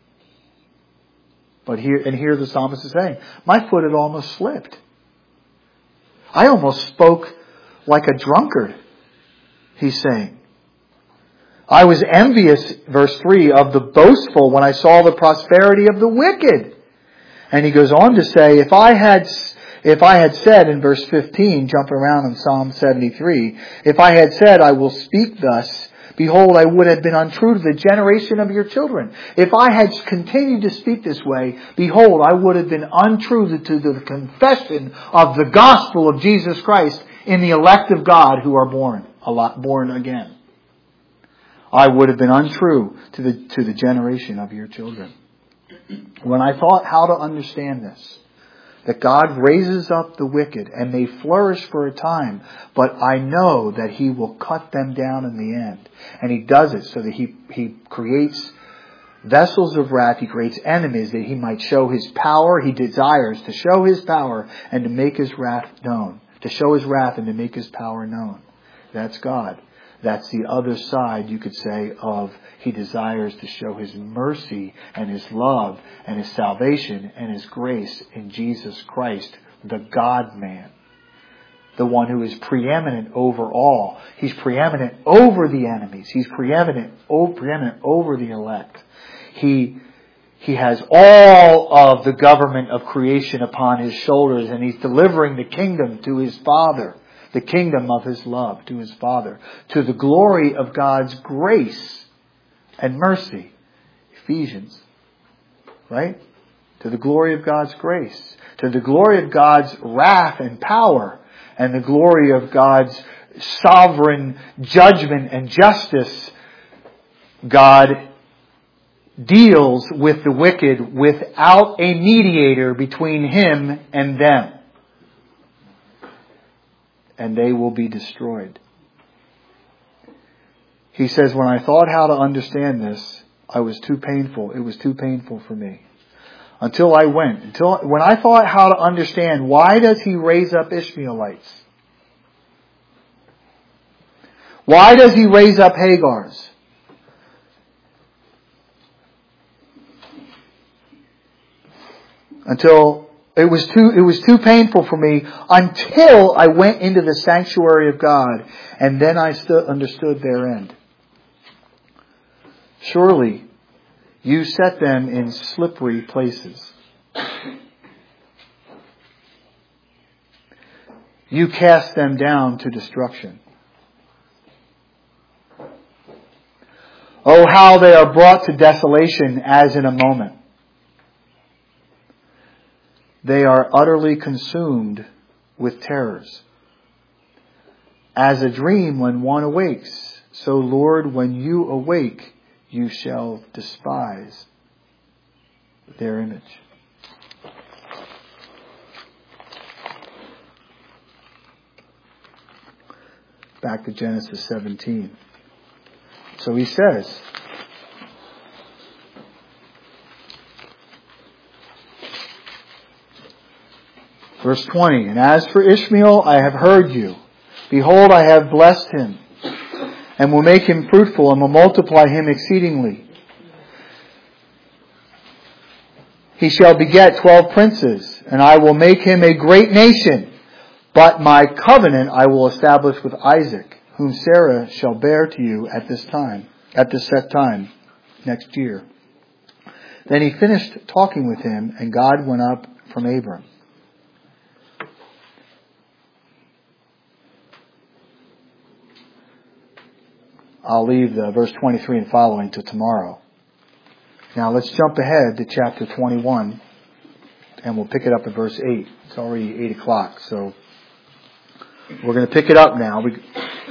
But here, and here the psalmist is saying, my foot had almost slipped. I almost spoke like a drunkard, he's saying. I was envious, verse three, of the boastful when I saw the prosperity of the wicked. And he goes on to say, if I had, if I had said in verse fifteen, jump around in Psalm seventy-three, if I had said, I will speak thus, behold, I would have been untrue to the generation of your children. If I had continued to speak this way, behold, I would have been untrue to the confession of the gospel of Jesus Christ in the elect of God who are born, a lot, born again. I would have been untrue to the to the generation of your children. When I thought how to understand this, that God raises up the wicked and they flourish for a time, but I know that He will cut them down in the end. And He does it so that He, he creates vessels of wrath. He creates enemies that He might show His power. He desires to show His power and to make His wrath known. To show His wrath and to make His power known. That's God. That's the other side, you could say, of He desires to show His mercy and His love and His salvation and His grace in Jesus Christ, the God-man. the one who is preeminent over all. He's preeminent over the enemies. He's preeminent, oh, preeminent over the elect. He, he has all of the government of creation upon His shoulders, and He's delivering the kingdom to His Father, the kingdom of His love to His Father, to the glory of God's grace and mercy. Ephesians. Right? To the glory of God's grace. To the glory of God's wrath and power. And the glory of God's sovereign judgment and justice. God deals with the wicked without a mediator between Him and them. And they will be destroyed. He says, when I thought how to understand this, I was too painful. It was too painful for me. Until I went. Until when I thought how to understand, why does He raise up Ishmaelites? Why does He raise up Hagars? Until it was too, it was too painful for me until I went into the sanctuary of God, and then I stood, understood their end. Surely, you set them in slippery places. You cast them down to destruction. Oh, how they are brought to desolation as in a moment. They are utterly consumed with terrors. As a dream when one awakes, so Lord, when you awake, you shall despise their image. Back to Genesis seventeen. So he says, verse twenty, and as for Ishmael, I have heard you. Behold, I have blessed him, and will make him fruitful, and will multiply him exceedingly. He shall beget twelve princes, and I will make him a great nation. But my covenant I will establish with Isaac, whom Sarah shall bear to you at this time, at this set time, next year. Then he finished talking with him, and God went up from Abram. I'll leave the verse twenty-three and following to tomorrow. Now let's jump ahead to chapter twenty-one, and we'll pick it up at verse eight. It's already eight o'clock, so we're going to pick it up now. We,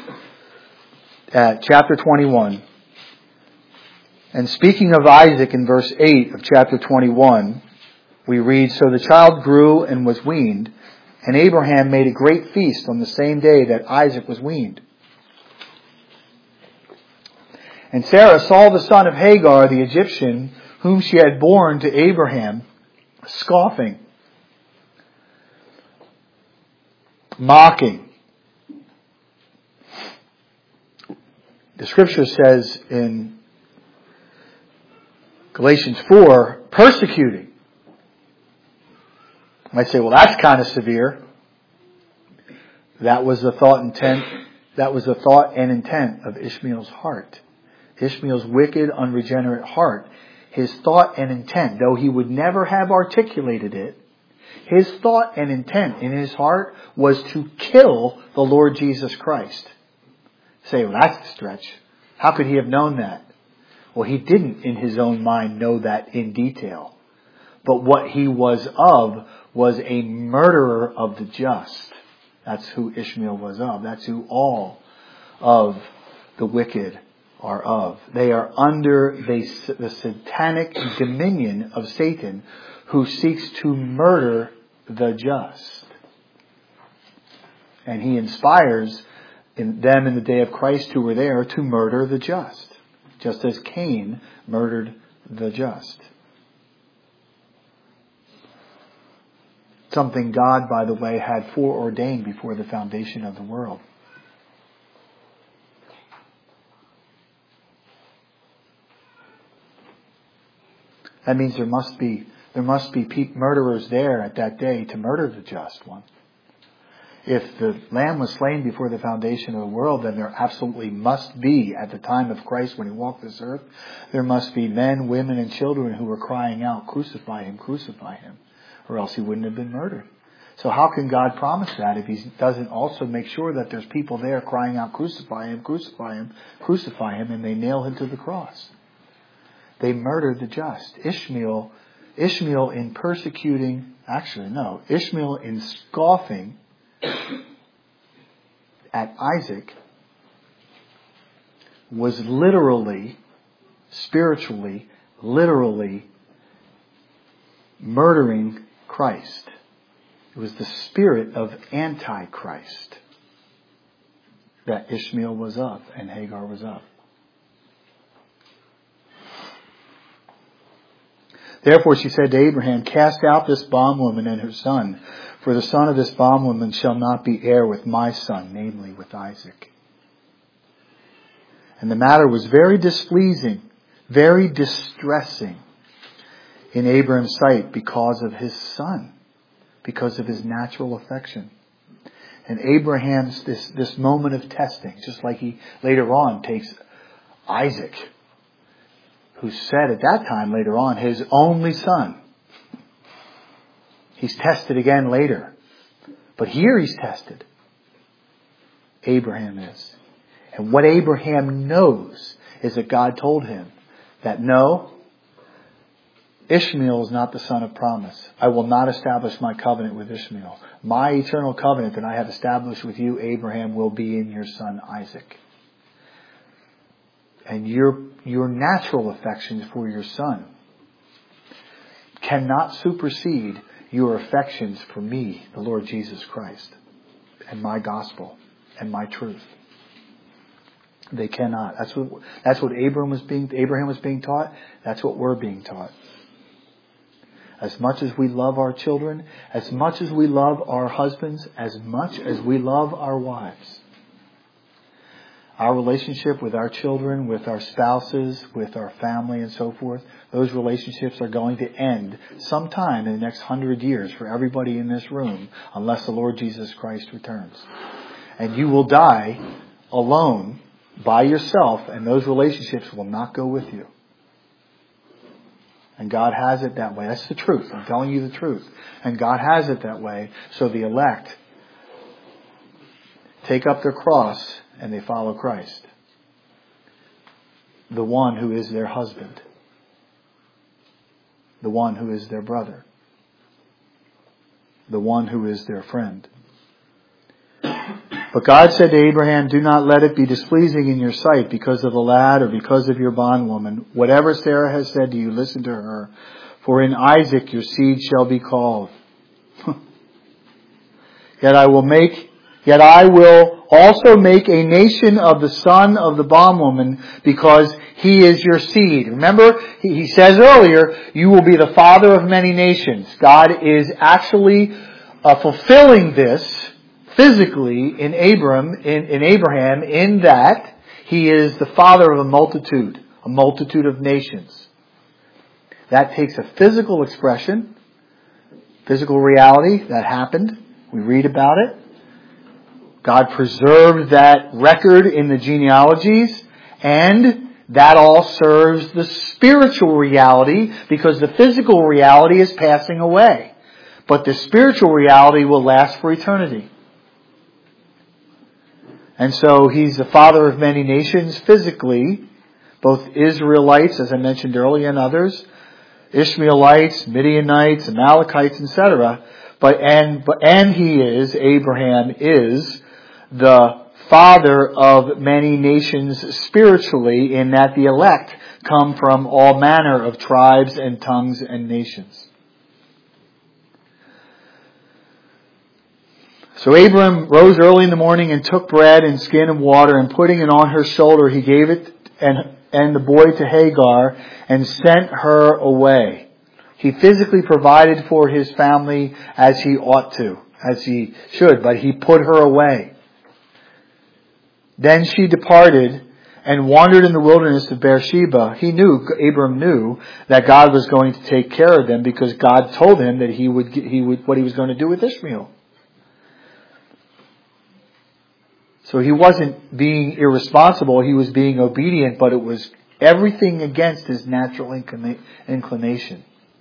at chapter twenty-one. And speaking of Isaac in verse eight of chapter twenty-one, we read, so the child grew and was weaned, and Abraham made a great feast on the same day that Isaac was weaned. And Sarah saw the son of Hagar, the Egyptian, whom she had borne to Abraham, scoffing, mocking. The scripture says in Galatians four, persecuting. You might say, well, that's kind of severe. That was the thought intent, that was the thought and intent of Ishmael's heart. Ishmael's wicked, unregenerate heart. His thought and intent, though he would never have articulated it, his thought and intent in his heart was to kill the Lord Jesus Christ. Say, well, that's a stretch. How could he have known that? Well, he didn't in his own mind know that in detail. But what he was of was a murderer of the just. That's who Ishmael was of. That's who all of the wicked are of. They are under the, the satanic dominion of Satan, who seeks to murder the just. And he inspires in them in the day of Christ who were there to murder the just, just as Cain murdered the just. Something God, by the way, had foreordained before the foundation of the world. That means there must be there must be murderers there at that day to murder the just one. if the Lamb was slain before the foundation of the world, then there absolutely must be, at the time of Christ when He walked this earth, there must be men, women, and children who were crying out, crucify Him, crucify Him, or else He wouldn't have been murdered. So how can God promise that if He doesn't also make sure that there's people there crying out, crucify Him, crucify Him, crucify Him, and they nail Him to the cross? They murdered the just. Ishmael, Ishmael in persecuting, actually no, Ishmael in scoffing at Isaac was literally, spiritually, literally murdering Christ. It was the spirit of Antichrist that Ishmael was of and Hagar was of. Therefore she said to Abraham, cast out this bondwoman and her son, for the son of this bondwoman shall not be heir with my son, namely with Isaac. And the matter was very displeasing, very distressing in Abraham's sight because of his son, because of his natural affection. And Abraham's, this, this moment of testing, just like he later on takes Isaac, who said at that time later on, his only son. He's tested again later. But here he's tested. Abraham is. And what Abraham knows is that God told him that no, Ishmael is not the son of promise. I will not establish my covenant with Ishmael. My eternal covenant that I have established with you, Abraham, will be in your son Isaac. And your, your natural affections for your son cannot supersede your affections for me, the Lord Jesus Christ, and my gospel and my truth. They cannot. That's what, that's what Abraham was being, Abraham was being taught. That's what we're being taught. As much as we love our children, as much as we love our husbands, as much as we love our wives, our relationship with our children, with our spouses, with our family and so forth, those relationships are going to end sometime in the next hundred years for everybody in this room, unless the Lord Jesus Christ returns. And you will die alone by yourself, and those relationships will not go with you. And God has it that way. That's the truth. I'm telling you the truth. And God has it that way. So the elect take up their cross and they follow Christ, the one who is their husband, the one who is their brother, the one who is their friend. But God said to Abraham, do not let it be displeasing in your sight because of the lad or because of your bondwoman. Whatever Sarah has said to you, listen to her. For in Isaac your seed shall be called. Yet I will make, yet I will also make a nation of the son of the bondwoman because he is your seed. Remember, he says earlier, you will be the father of many nations. God is actually uh, fulfilling this physically in Abram, in, in Abraham, in that he is the father of a multitude, a multitude of nations. That takes a physical expression, physical reality that happened. We read about it. God preserved that record in the genealogies, and that all serves the spiritual reality because the physical reality is passing away. But the spiritual reality will last for eternity. And so he's the father of many nations physically, both Israelites, as I mentioned earlier, and others, Ishmaelites, Midianites, Amalekites, et cetera. But and but and he is, Abraham is the father of many nations spiritually, in that the elect come from all manner of tribes and tongues and nations. So Abram rose early in the morning and took bread and skin and water, and putting it on her shoulder, he gave it and, and the boy to Hagar and sent her away. He physically provided for his family as he ought to, as he should, but he put her away. Then she departed and wandered in the wilderness of Beersheba. He knew, Abram knew, that God was going to take care of them because God told him that he would, he would, what he was going to do with Ishmael. So he wasn't being irresponsible, he was being obedient, but it was everything against his natural inclina- inclination.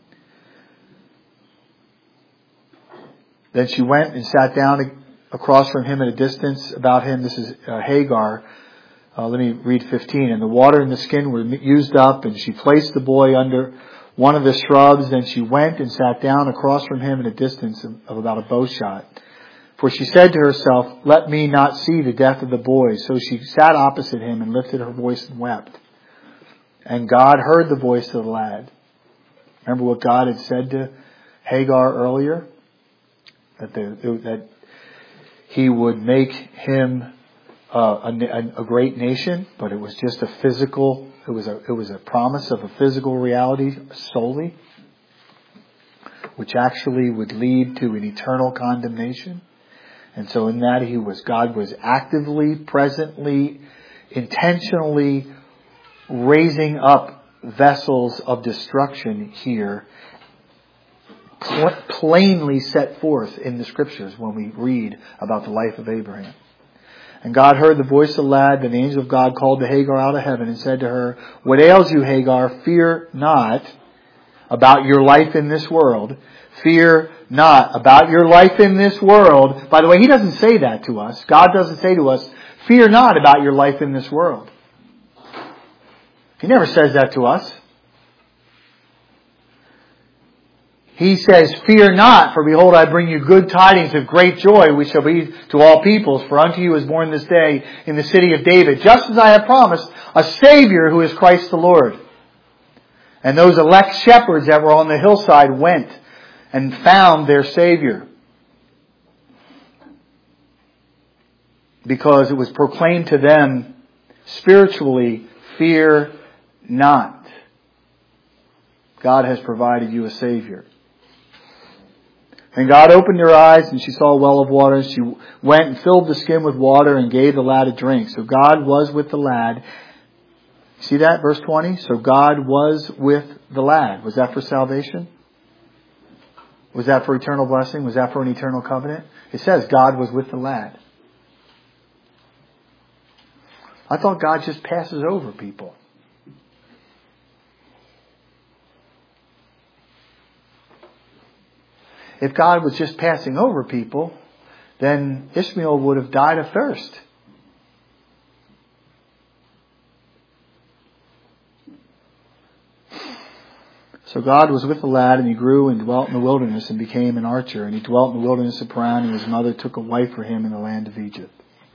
Then she went and sat down across from him at a distance about him. This is uh, Hagar. Uh, let me read fifteen. And the water and the skin were used up, and she placed the boy under one of the shrubs. Then she went and sat down across from him at a distance of, of about a bow shot. For she said to herself, let me not see the death of the boy. So she sat opposite him and lifted her voice and wept. And God heard the voice of the lad. Remember what God had said to Hagar earlier? That, the, that he would make him uh, a, a great nation, but it was just a physical, it was a, it was a promise of a physical reality solely, which actually would lead to an eternal condemnation. And so in that he was, God was actively, presently, intentionally raising up vessels of destruction here, pl- plainly set forth in the scriptures when we read about the life of Abraham. And God heard the voice of the lad, and the angel of God called to Hagar out of heaven and said to her, what ails you, Hagar? Fear not about your life in this world. Fear not about your life in this world. By the way, he doesn't say that to us. God doesn't say to us, fear not about your life in this world. He never says that to us. He says, fear not, for behold, I bring you good tidings of great joy, which shall be to all peoples. For unto you is born this day in the city of David, just as I have promised, a Savior who is Christ the Lord. And those elect shepherds that were on the hillside went and found their Savior, because it was proclaimed to them spiritually, fear not. God has provided you a Savior. And God opened her eyes, and she saw a well of water. She went and filled the skin with water and gave the lad a drink. So God was with the lad. See that? Verse twenty? So God was with the lad. Was that for salvation? Was that for eternal blessing? Was that for an eternal covenant? It says God was with the lad. I thought God just passes over people. If God was just passing over people, then Ishmael would have died of thirst. So God was with the lad, and he grew and dwelt in the wilderness and became an archer. And he dwelt in the wilderness of Paran, and his mother took a wife for him in the land of Egypt.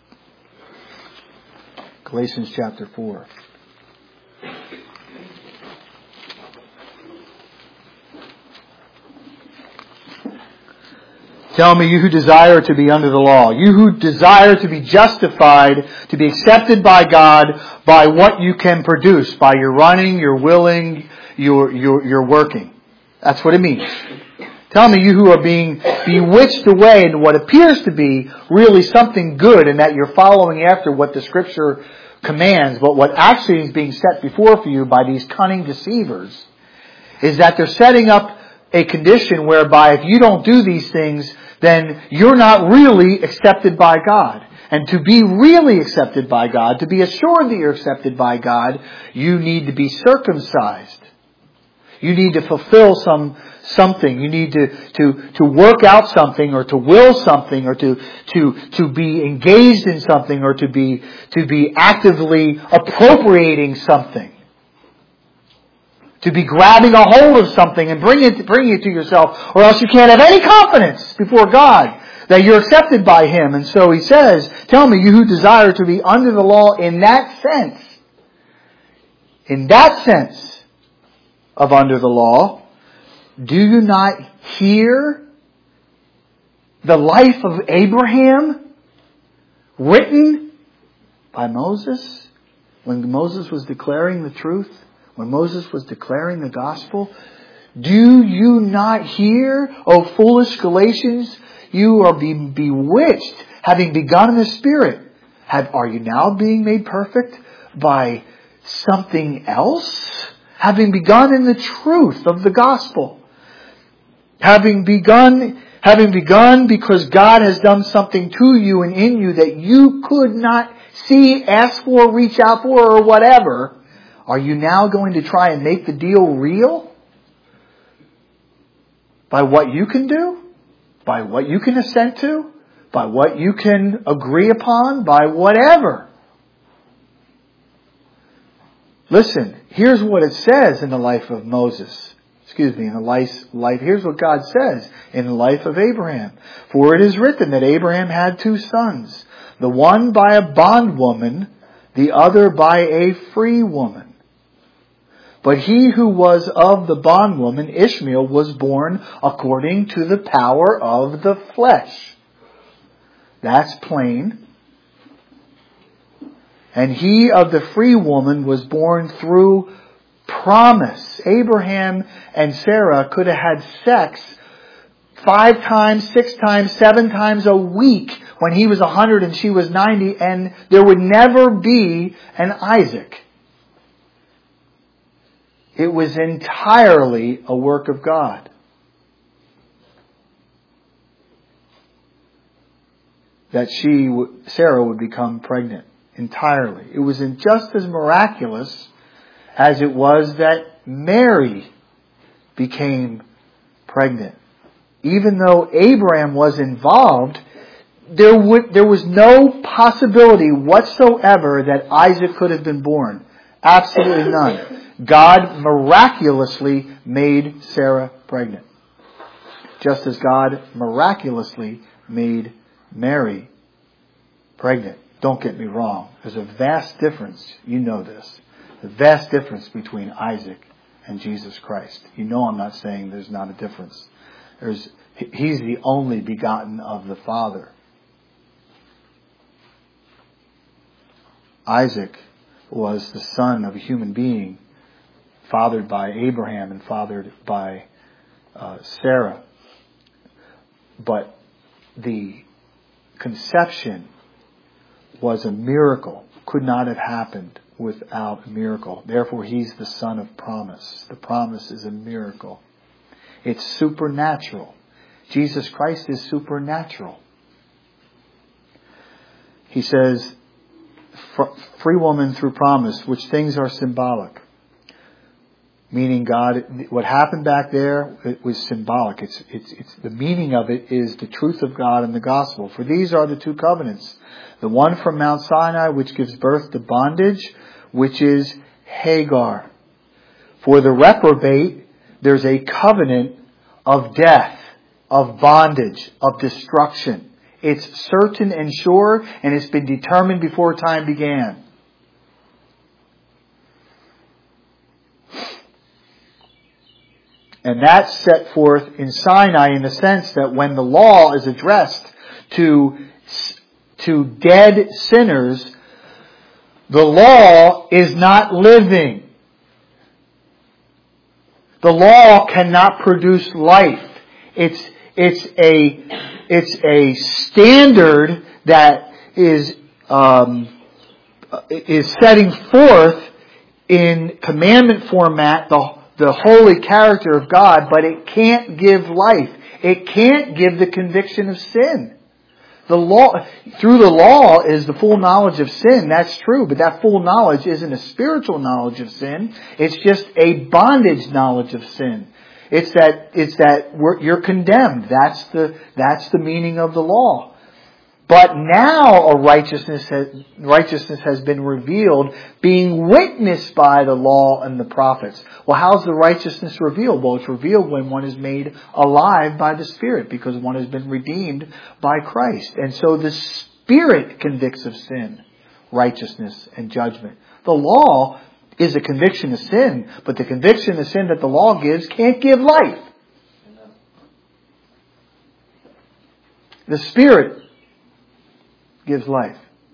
Galatians chapter four. Tell me, you who desire to be under the law, you who desire to be justified, to be accepted by God by what you can produce, by your running, your willing, your, your, your working. That's what it means. Tell me, you who are being bewitched away into what appears to be really something good, and that you're following after what the Scripture commands, but what actually is being set before for you by these cunning deceivers, is that they're setting up a condition whereby if you don't do these things, then you're not really accepted by God. And to be really accepted by God, to be assured that you're accepted by God, you need to be circumcised. You need to fulfill some something. You need to, to, to work out something, or to will something, or to, to, to be engaged in something, or to be, to be actively appropriating something. To be grabbing a hold of something and bringing it, bringing it to yourself, or else you can't have any confidence before God that you're accepted by Him. And so He says, tell me, you who desire to be under the law in that sense, in that sense of under the law, do you not hear the life of Abraham written by Moses when Moses was declaring the truth? When Moses was declaring the gospel, do you not hear, O foolish Galatians, you are being bewitched, having begun in the Spirit. Have, are you now being made perfect by something else? Having begun in the truth of the gospel. Having begun having begun because God has done something to you and in you that you could not see, ask for, reach out for, or whatever, are you now going to try and make the deal real? By what you can do? By what you can assent to? By what you can agree upon? By whatever. Listen, here's what it says in the life of Moses. Excuse me, in the life, life, here's what God says in the life of Abraham. For it is written that Abraham had two sons, the one by a bondwoman, the other by a free woman. But he who was of the bondwoman, Ishmael, was born according to the power of the flesh. That's plain. And he of the free woman was born through promise. Abraham and Sarah could have had sex five times, six times, seven times a week when he was a hundred and she was ninety, and there would never be an Isaac. It was entirely a work of God. That she, Sarah, would become pregnant. Entirely. It was just as miraculous as it was that Mary became pregnant. Even though Abraham was involved, there would, there was no possibility whatsoever that Isaac could have been born. Absolutely none. God miraculously made Sarah pregnant. Just as God miraculously made Mary pregnant. Don't get me wrong. There's a vast difference. You know this. A vast difference between Isaac and Jesus Christ. You know I'm not saying there's not a difference. There's, he's the only begotten of the Father. Isaac was the son of a human being, fathered by Abraham and fathered by uh, Sarah. But the conception was a miracle. Could not have happened without a miracle. Therefore, he's the son of promise. The promise is a miracle. It's supernatural. Jesus Christ is supernatural. He says, free woman through promise, which things are symbolic. Meaning God, what happened back there, it was symbolic. It's, it's, it's, the meaning of it is the truth of God and the gospel. For these are the two covenants. The one from Mount Sinai, which gives birth to bondage, which is Hagar. For the reprobate, there's a covenant of death, of bondage, of destruction. It's certain and sure, and it's been determined before time began. And that's set forth in Sinai in the sense that when the law is addressed to, to dead sinners, the law is not living. The law cannot produce life. It's, it's a, it's a standard that is, um, is setting forth in commandment format the the holy character of God, but it can't give life. It can't give the conviction of sin. The law, through the law is the full knowledge of sin. That's true, but that full knowledge isn't a spiritual knowledge of sin. It's just a bondage knowledge of sin. It's that, it's that we're, you're condemned. That's the, that's the meaning of the law. But now a righteousness has, righteousness has been revealed, being witnessed by the law and the prophets. Well, how's the righteousness revealed? Well, it's revealed when one is made alive by the Spirit, because one has been redeemed by Christ. And so the Spirit convicts of sin, righteousness, and judgment. The law is a conviction of sin, but the conviction of sin that the law gives can't give life. The Spirit gives life.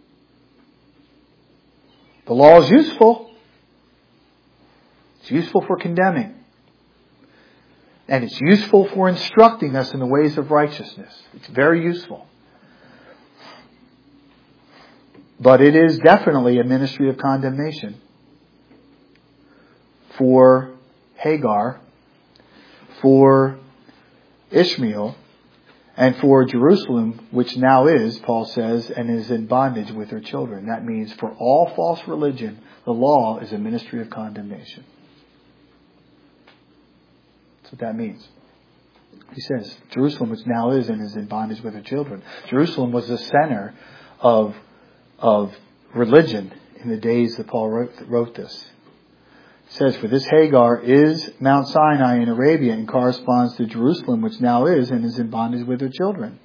The law is useful. It's useful for condemning. And it's useful for instructing us in the ways of righteousness. It's very useful. But it is definitely a ministry of condemnation for Hagar, for Ishmael, And for Jerusalem, which now is, Paul says, and is in bondage with her children. That means for all false religion, the law is a ministry of condemnation. That's what that means. He says, Jerusalem, which now is and is in bondage with her children. Jerusalem was the center of, of religion in the days that Paul wrote, wrote this. It says, for this Hagar is Mount Sinai in Arabia and corresponds to Jerusalem, which now is and is in bondage with her children.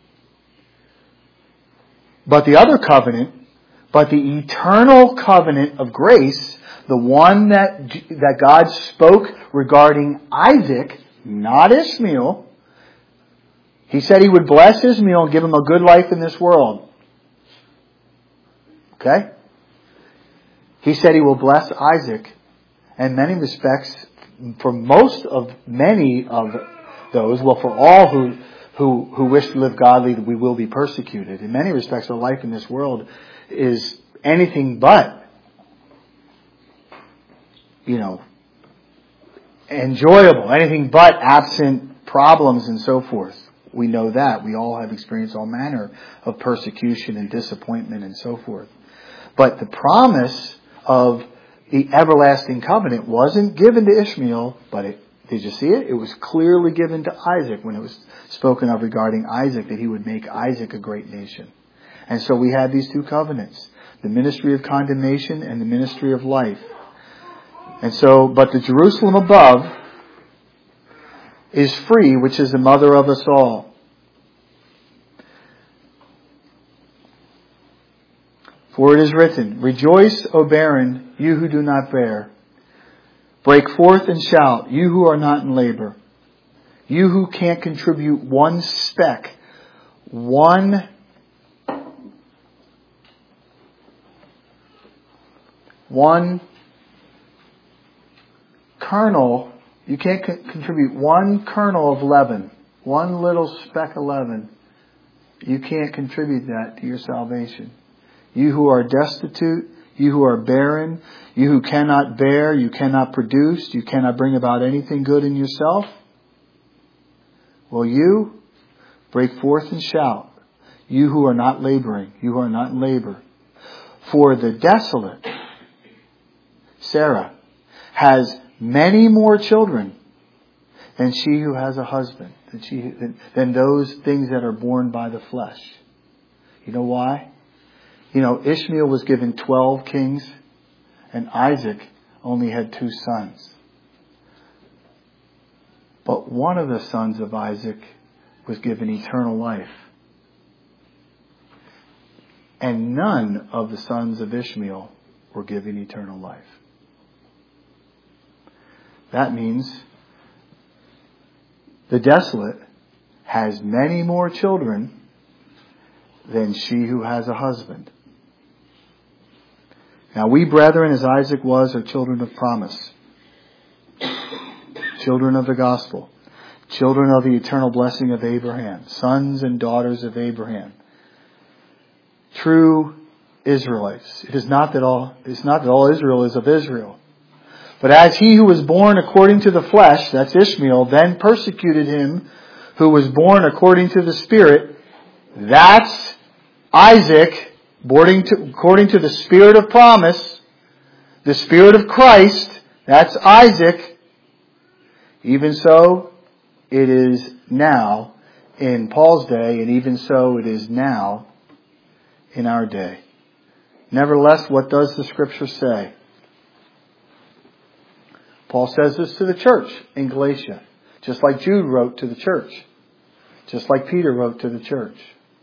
But the other covenant, but the eternal covenant of grace, the one that, that God spoke regarding Isaac, not Ishmael. He said he would bless Ishmael and give him a good life in this world. Okay? He said he will bless Isaac. In many respects, for most of, many of those, well, for all who, who, who wish to live godly, we will be persecuted. In many respects, our life in this world is anything but, you know, enjoyable. Anything but absent problems and so forth. We know that. We all have experienced all manner of persecution and disappointment and so forth. But the promise of the everlasting covenant wasn't given to Ishmael, but it, did you see it? It was clearly given to Isaac when it was spoken of regarding Isaac, that he would make Isaac a great nation. And so we have these two covenants, the ministry of condemnation and the ministry of life. And so, but the Jerusalem above is free, which is the mother of us all. For it is written, rejoice, O barren, you who do not bear. Break forth and shout, you who are not in labor. You who can't contribute one speck, one one kernel, you can't co- contribute one kernel of leaven, one little speck of leaven. You can't contribute that to your salvation. You who are destitute, you who are barren, you who cannot bear, you cannot produce, you cannot bring about anything good in yourself. Well, you break forth and shout, you who are not laboring, you who are not in labor. For the desolate, Sarah, has many more children than she who has a husband, than, she, than, than those things that are born by the flesh. You know why? You know, Ishmael was given twelve kings, and Isaac only had two sons. But one of the sons of Isaac was given eternal life. And none of the sons of Ishmael were given eternal life. That means the desolate has many more children than she who has a husband. Now we, brethren, as Isaac was, are children of promise, children of the gospel, children of the eternal blessing of Abraham, sons and daughters of Abraham, true Israelites. It is not that all, it's not that all Israel is of Israel. But as he who was born according to the flesh, that's Ishmael, then persecuted him who was born according to the Spirit, that's Isaac, according to, according to the Spirit of promise, the Spirit of Christ, that's Isaac. Even so, it is now in Paul's day, and even so it is now in our day. Nevertheless, what does the Scripture say? Paul says this to the church in Galatia, just like Jude wrote to the church, just like Peter wrote to the church.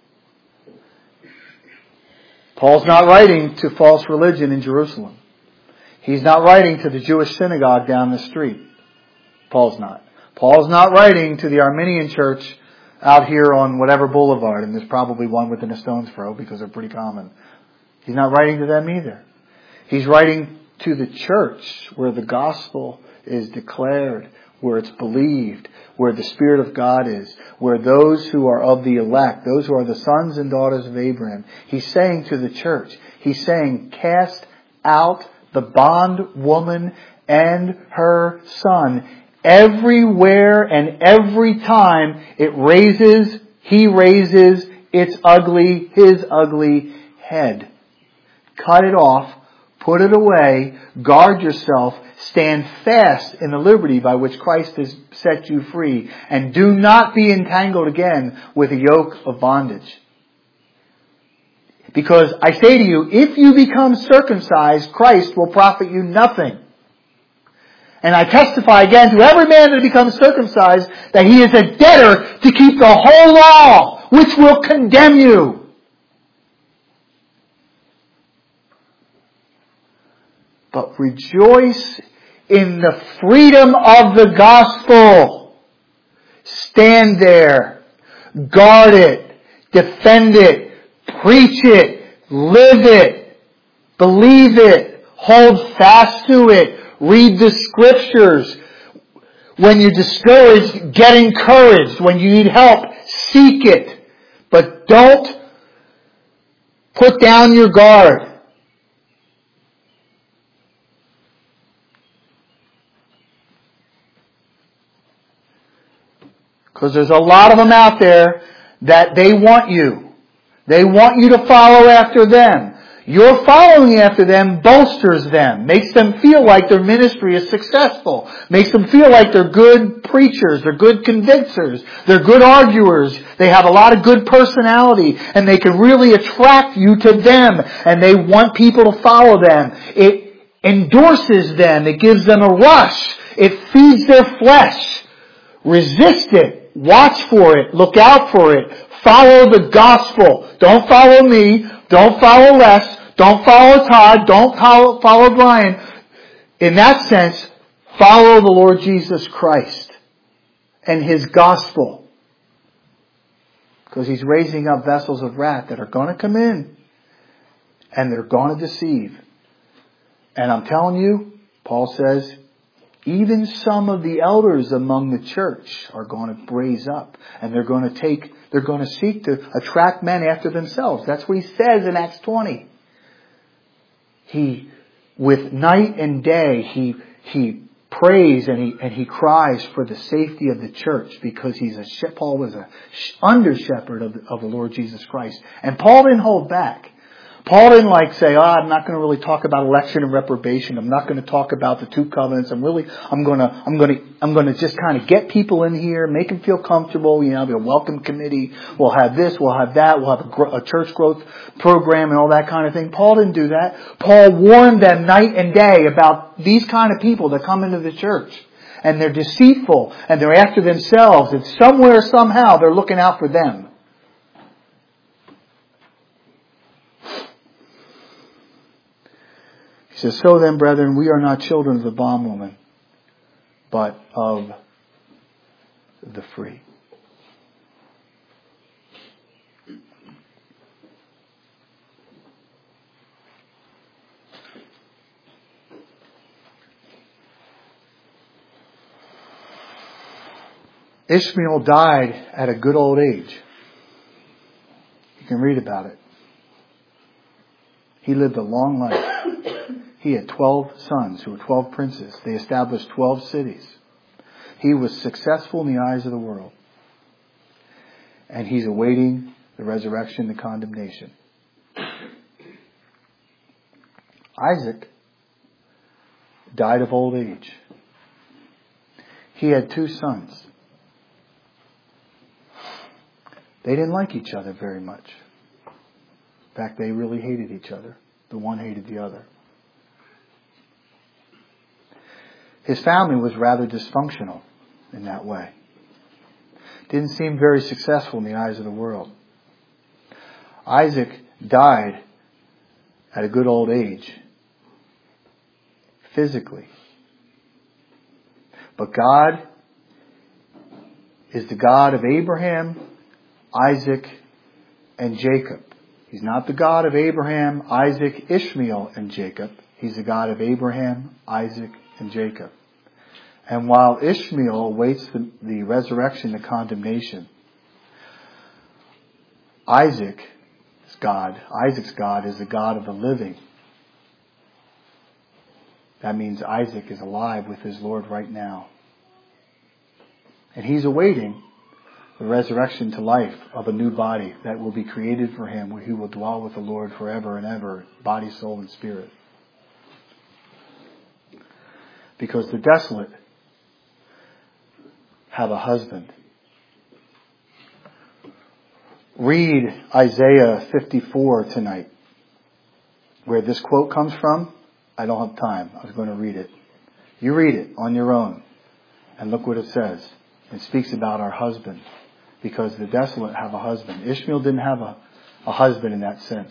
Paul's not writing to false religion in Jerusalem. He's not writing to the Jewish synagogue down the street. Paul's not. Paul's not writing to the Armenian church out here on whatever boulevard, and there's probably one within a stone's throw because they're pretty common. He's not writing to them either. He's writing to the church where the gospel is declared, where it's believed, where the Spirit of God is, where those who are of the elect, those who are the sons and daughters of Abraham. He's saying to the church, he's saying, cast out the bondwoman and her son. Everywhere and every time it raises He raises its ugly, his ugly head. Cut it off, put it away, guard yourself, stand fast in the liberty by which Christ has set you free, and do not be entangled again with a yoke of bondage. Because I say to you, if you become circumcised, Christ will profit you nothing. And I testify again to every man that becomes circumcised that he is a debtor to keep the whole law, which will condemn you. But rejoice in the freedom of the gospel. Stand there. Guard it. Defend it. Preach it. Live it. Believe it. Hold fast to it. Read the scriptures. When you're discouraged, get encouraged. When you need help, seek it. But don't put down your guard. Because there's a lot of them out there that they want you. They want you to follow after them. Your following after them bolsters them, makes them feel like their ministry is successful, makes them feel like they're good preachers, they're good convincers, they're good arguers, they have a lot of good personality, and they can really attract you to them, and they want people to follow them. It endorses them, it gives them a rush, it feeds their flesh. Resist it, watch for it, look out for it, follow the gospel. Don't follow me, don't follow Les, don't follow Todd, don't follow, follow Brian. In that sense, follow the Lord Jesus Christ and His gospel. Because He's raising up vessels of wrath that are going to come in and they're going to deceive. And I'm telling you, Paul says, even some of the elders among the church are going to raise up, and they're going to take, they're going to seek to attract men after themselves. That's what he says in Acts twenty. He, with night and day, he, he prays and he, and he cries for the safety of the church, because he's a, Paul was a under shepherd of the, of the Lord Jesus Christ. And Paul didn't hold back. Paul didn't like say, oh, I'm not going to really talk about election and reprobation. I'm not going to talk about the two covenants. I'm really, I'm going to, I'm going to, I'm going to just kind of get people in here, make them feel comfortable. You know, there'll be a welcome committee. We'll have this, we'll have that. We'll have a, gro- a church growth program and all that kind of thing. Paul didn't do that. Paul warned them night and day about these kind of people that come into the church. And they're deceitful and they're after themselves. And somewhere, somehow, they're looking out for them. He says, so then, brethren, we are not children of the bondwoman, but of the free. Ishmael died at a good old age. You can read about it. He lived a long life. He had twelve sons who were twelve princes. They established twelve cities. He was successful in the eyes of the world. And he's awaiting the resurrection, the condemnation. Isaac died of old age. He had two sons. They didn't like each other very much. In fact, they really hated each other. The one hated the other. His family was rather dysfunctional in that way. Didn't seem very successful in the eyes of the world. Isaac died at a good old age, physically. But God is the God of Abraham, Isaac, and Jacob. He's not the God of Abraham, Isaac, Ishmael, and Jacob. He's the God of Abraham, Isaac, and Jacob. And while Ishmael awaits the, the resurrection, the condemnation, Isaac's God, Isaac's God is the God of the living. That means Isaac is alive with his Lord right now. And he's awaiting the resurrection to life of a new body that will be created for him, where he will dwell with the Lord forever and ever, body, soul, and spirit. Because the desolate have a husband. Read Isaiah fifty-four tonight, where this quote comes from. I don't have time. I was going to read it. You read it on your own and look what it says. It speaks about our husband, because the desolate have a husband. Ishmael didn't have a, a husband in that sense.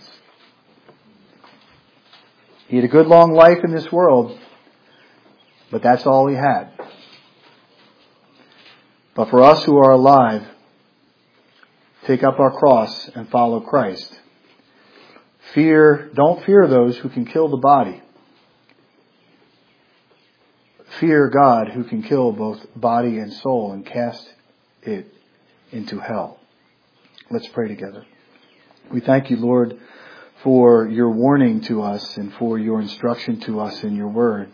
He had a good long life in this world, but that's all he had. But for us who are alive, take up our cross and follow Christ. Fear, don't fear those who can kill the body. Fear God, who can kill both body and soul and cast it into hell. Let's pray together. We thank you, Lord, for your warning to us and for your instruction to us in your word.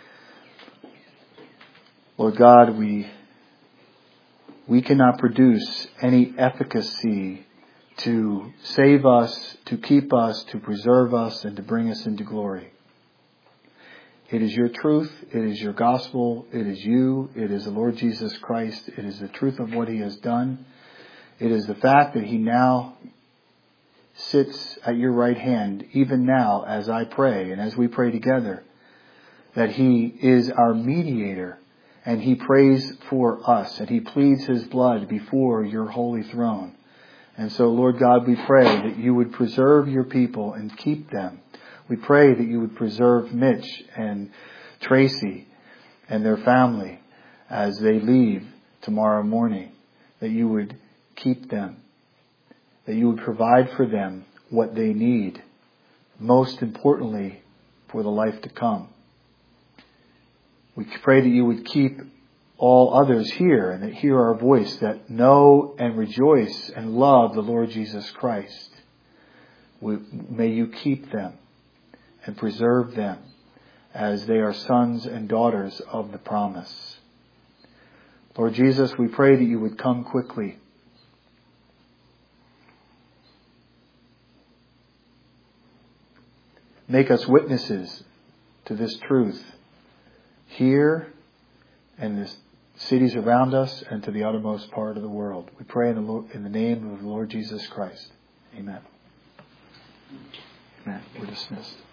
Lord God, we we cannot produce any efficacy to save us, to keep us, to preserve us, and to bring us into glory. It is your truth. It is your gospel. It is you. It is the Lord Jesus Christ. It is the truth of what he has done. It is the fact that he now sits at your right hand, even now as I pray and as we pray together, that he is our mediator and he prays for us and he pleads his blood before your holy throne. And so, Lord God, we pray that you would preserve your people and keep them. We pray that you would preserve Mitch and Tracy and their family as they leave tomorrow morning. That you would keep them. That you would provide for them what they need. Most importantly, for the life to come. We pray that you would keep all others here and that hear our voice, that know and rejoice and love the Lord Jesus Christ. We, may you keep them and preserve them as they are sons and daughters of the promise. Lord Jesus, we pray that you would come quickly. Make us witnesses to this truth here and the cities around us and to the uttermost part of the world. We pray in the, Lord, in the name of the Lord Jesus Christ. Amen. Amen. We're dismissed.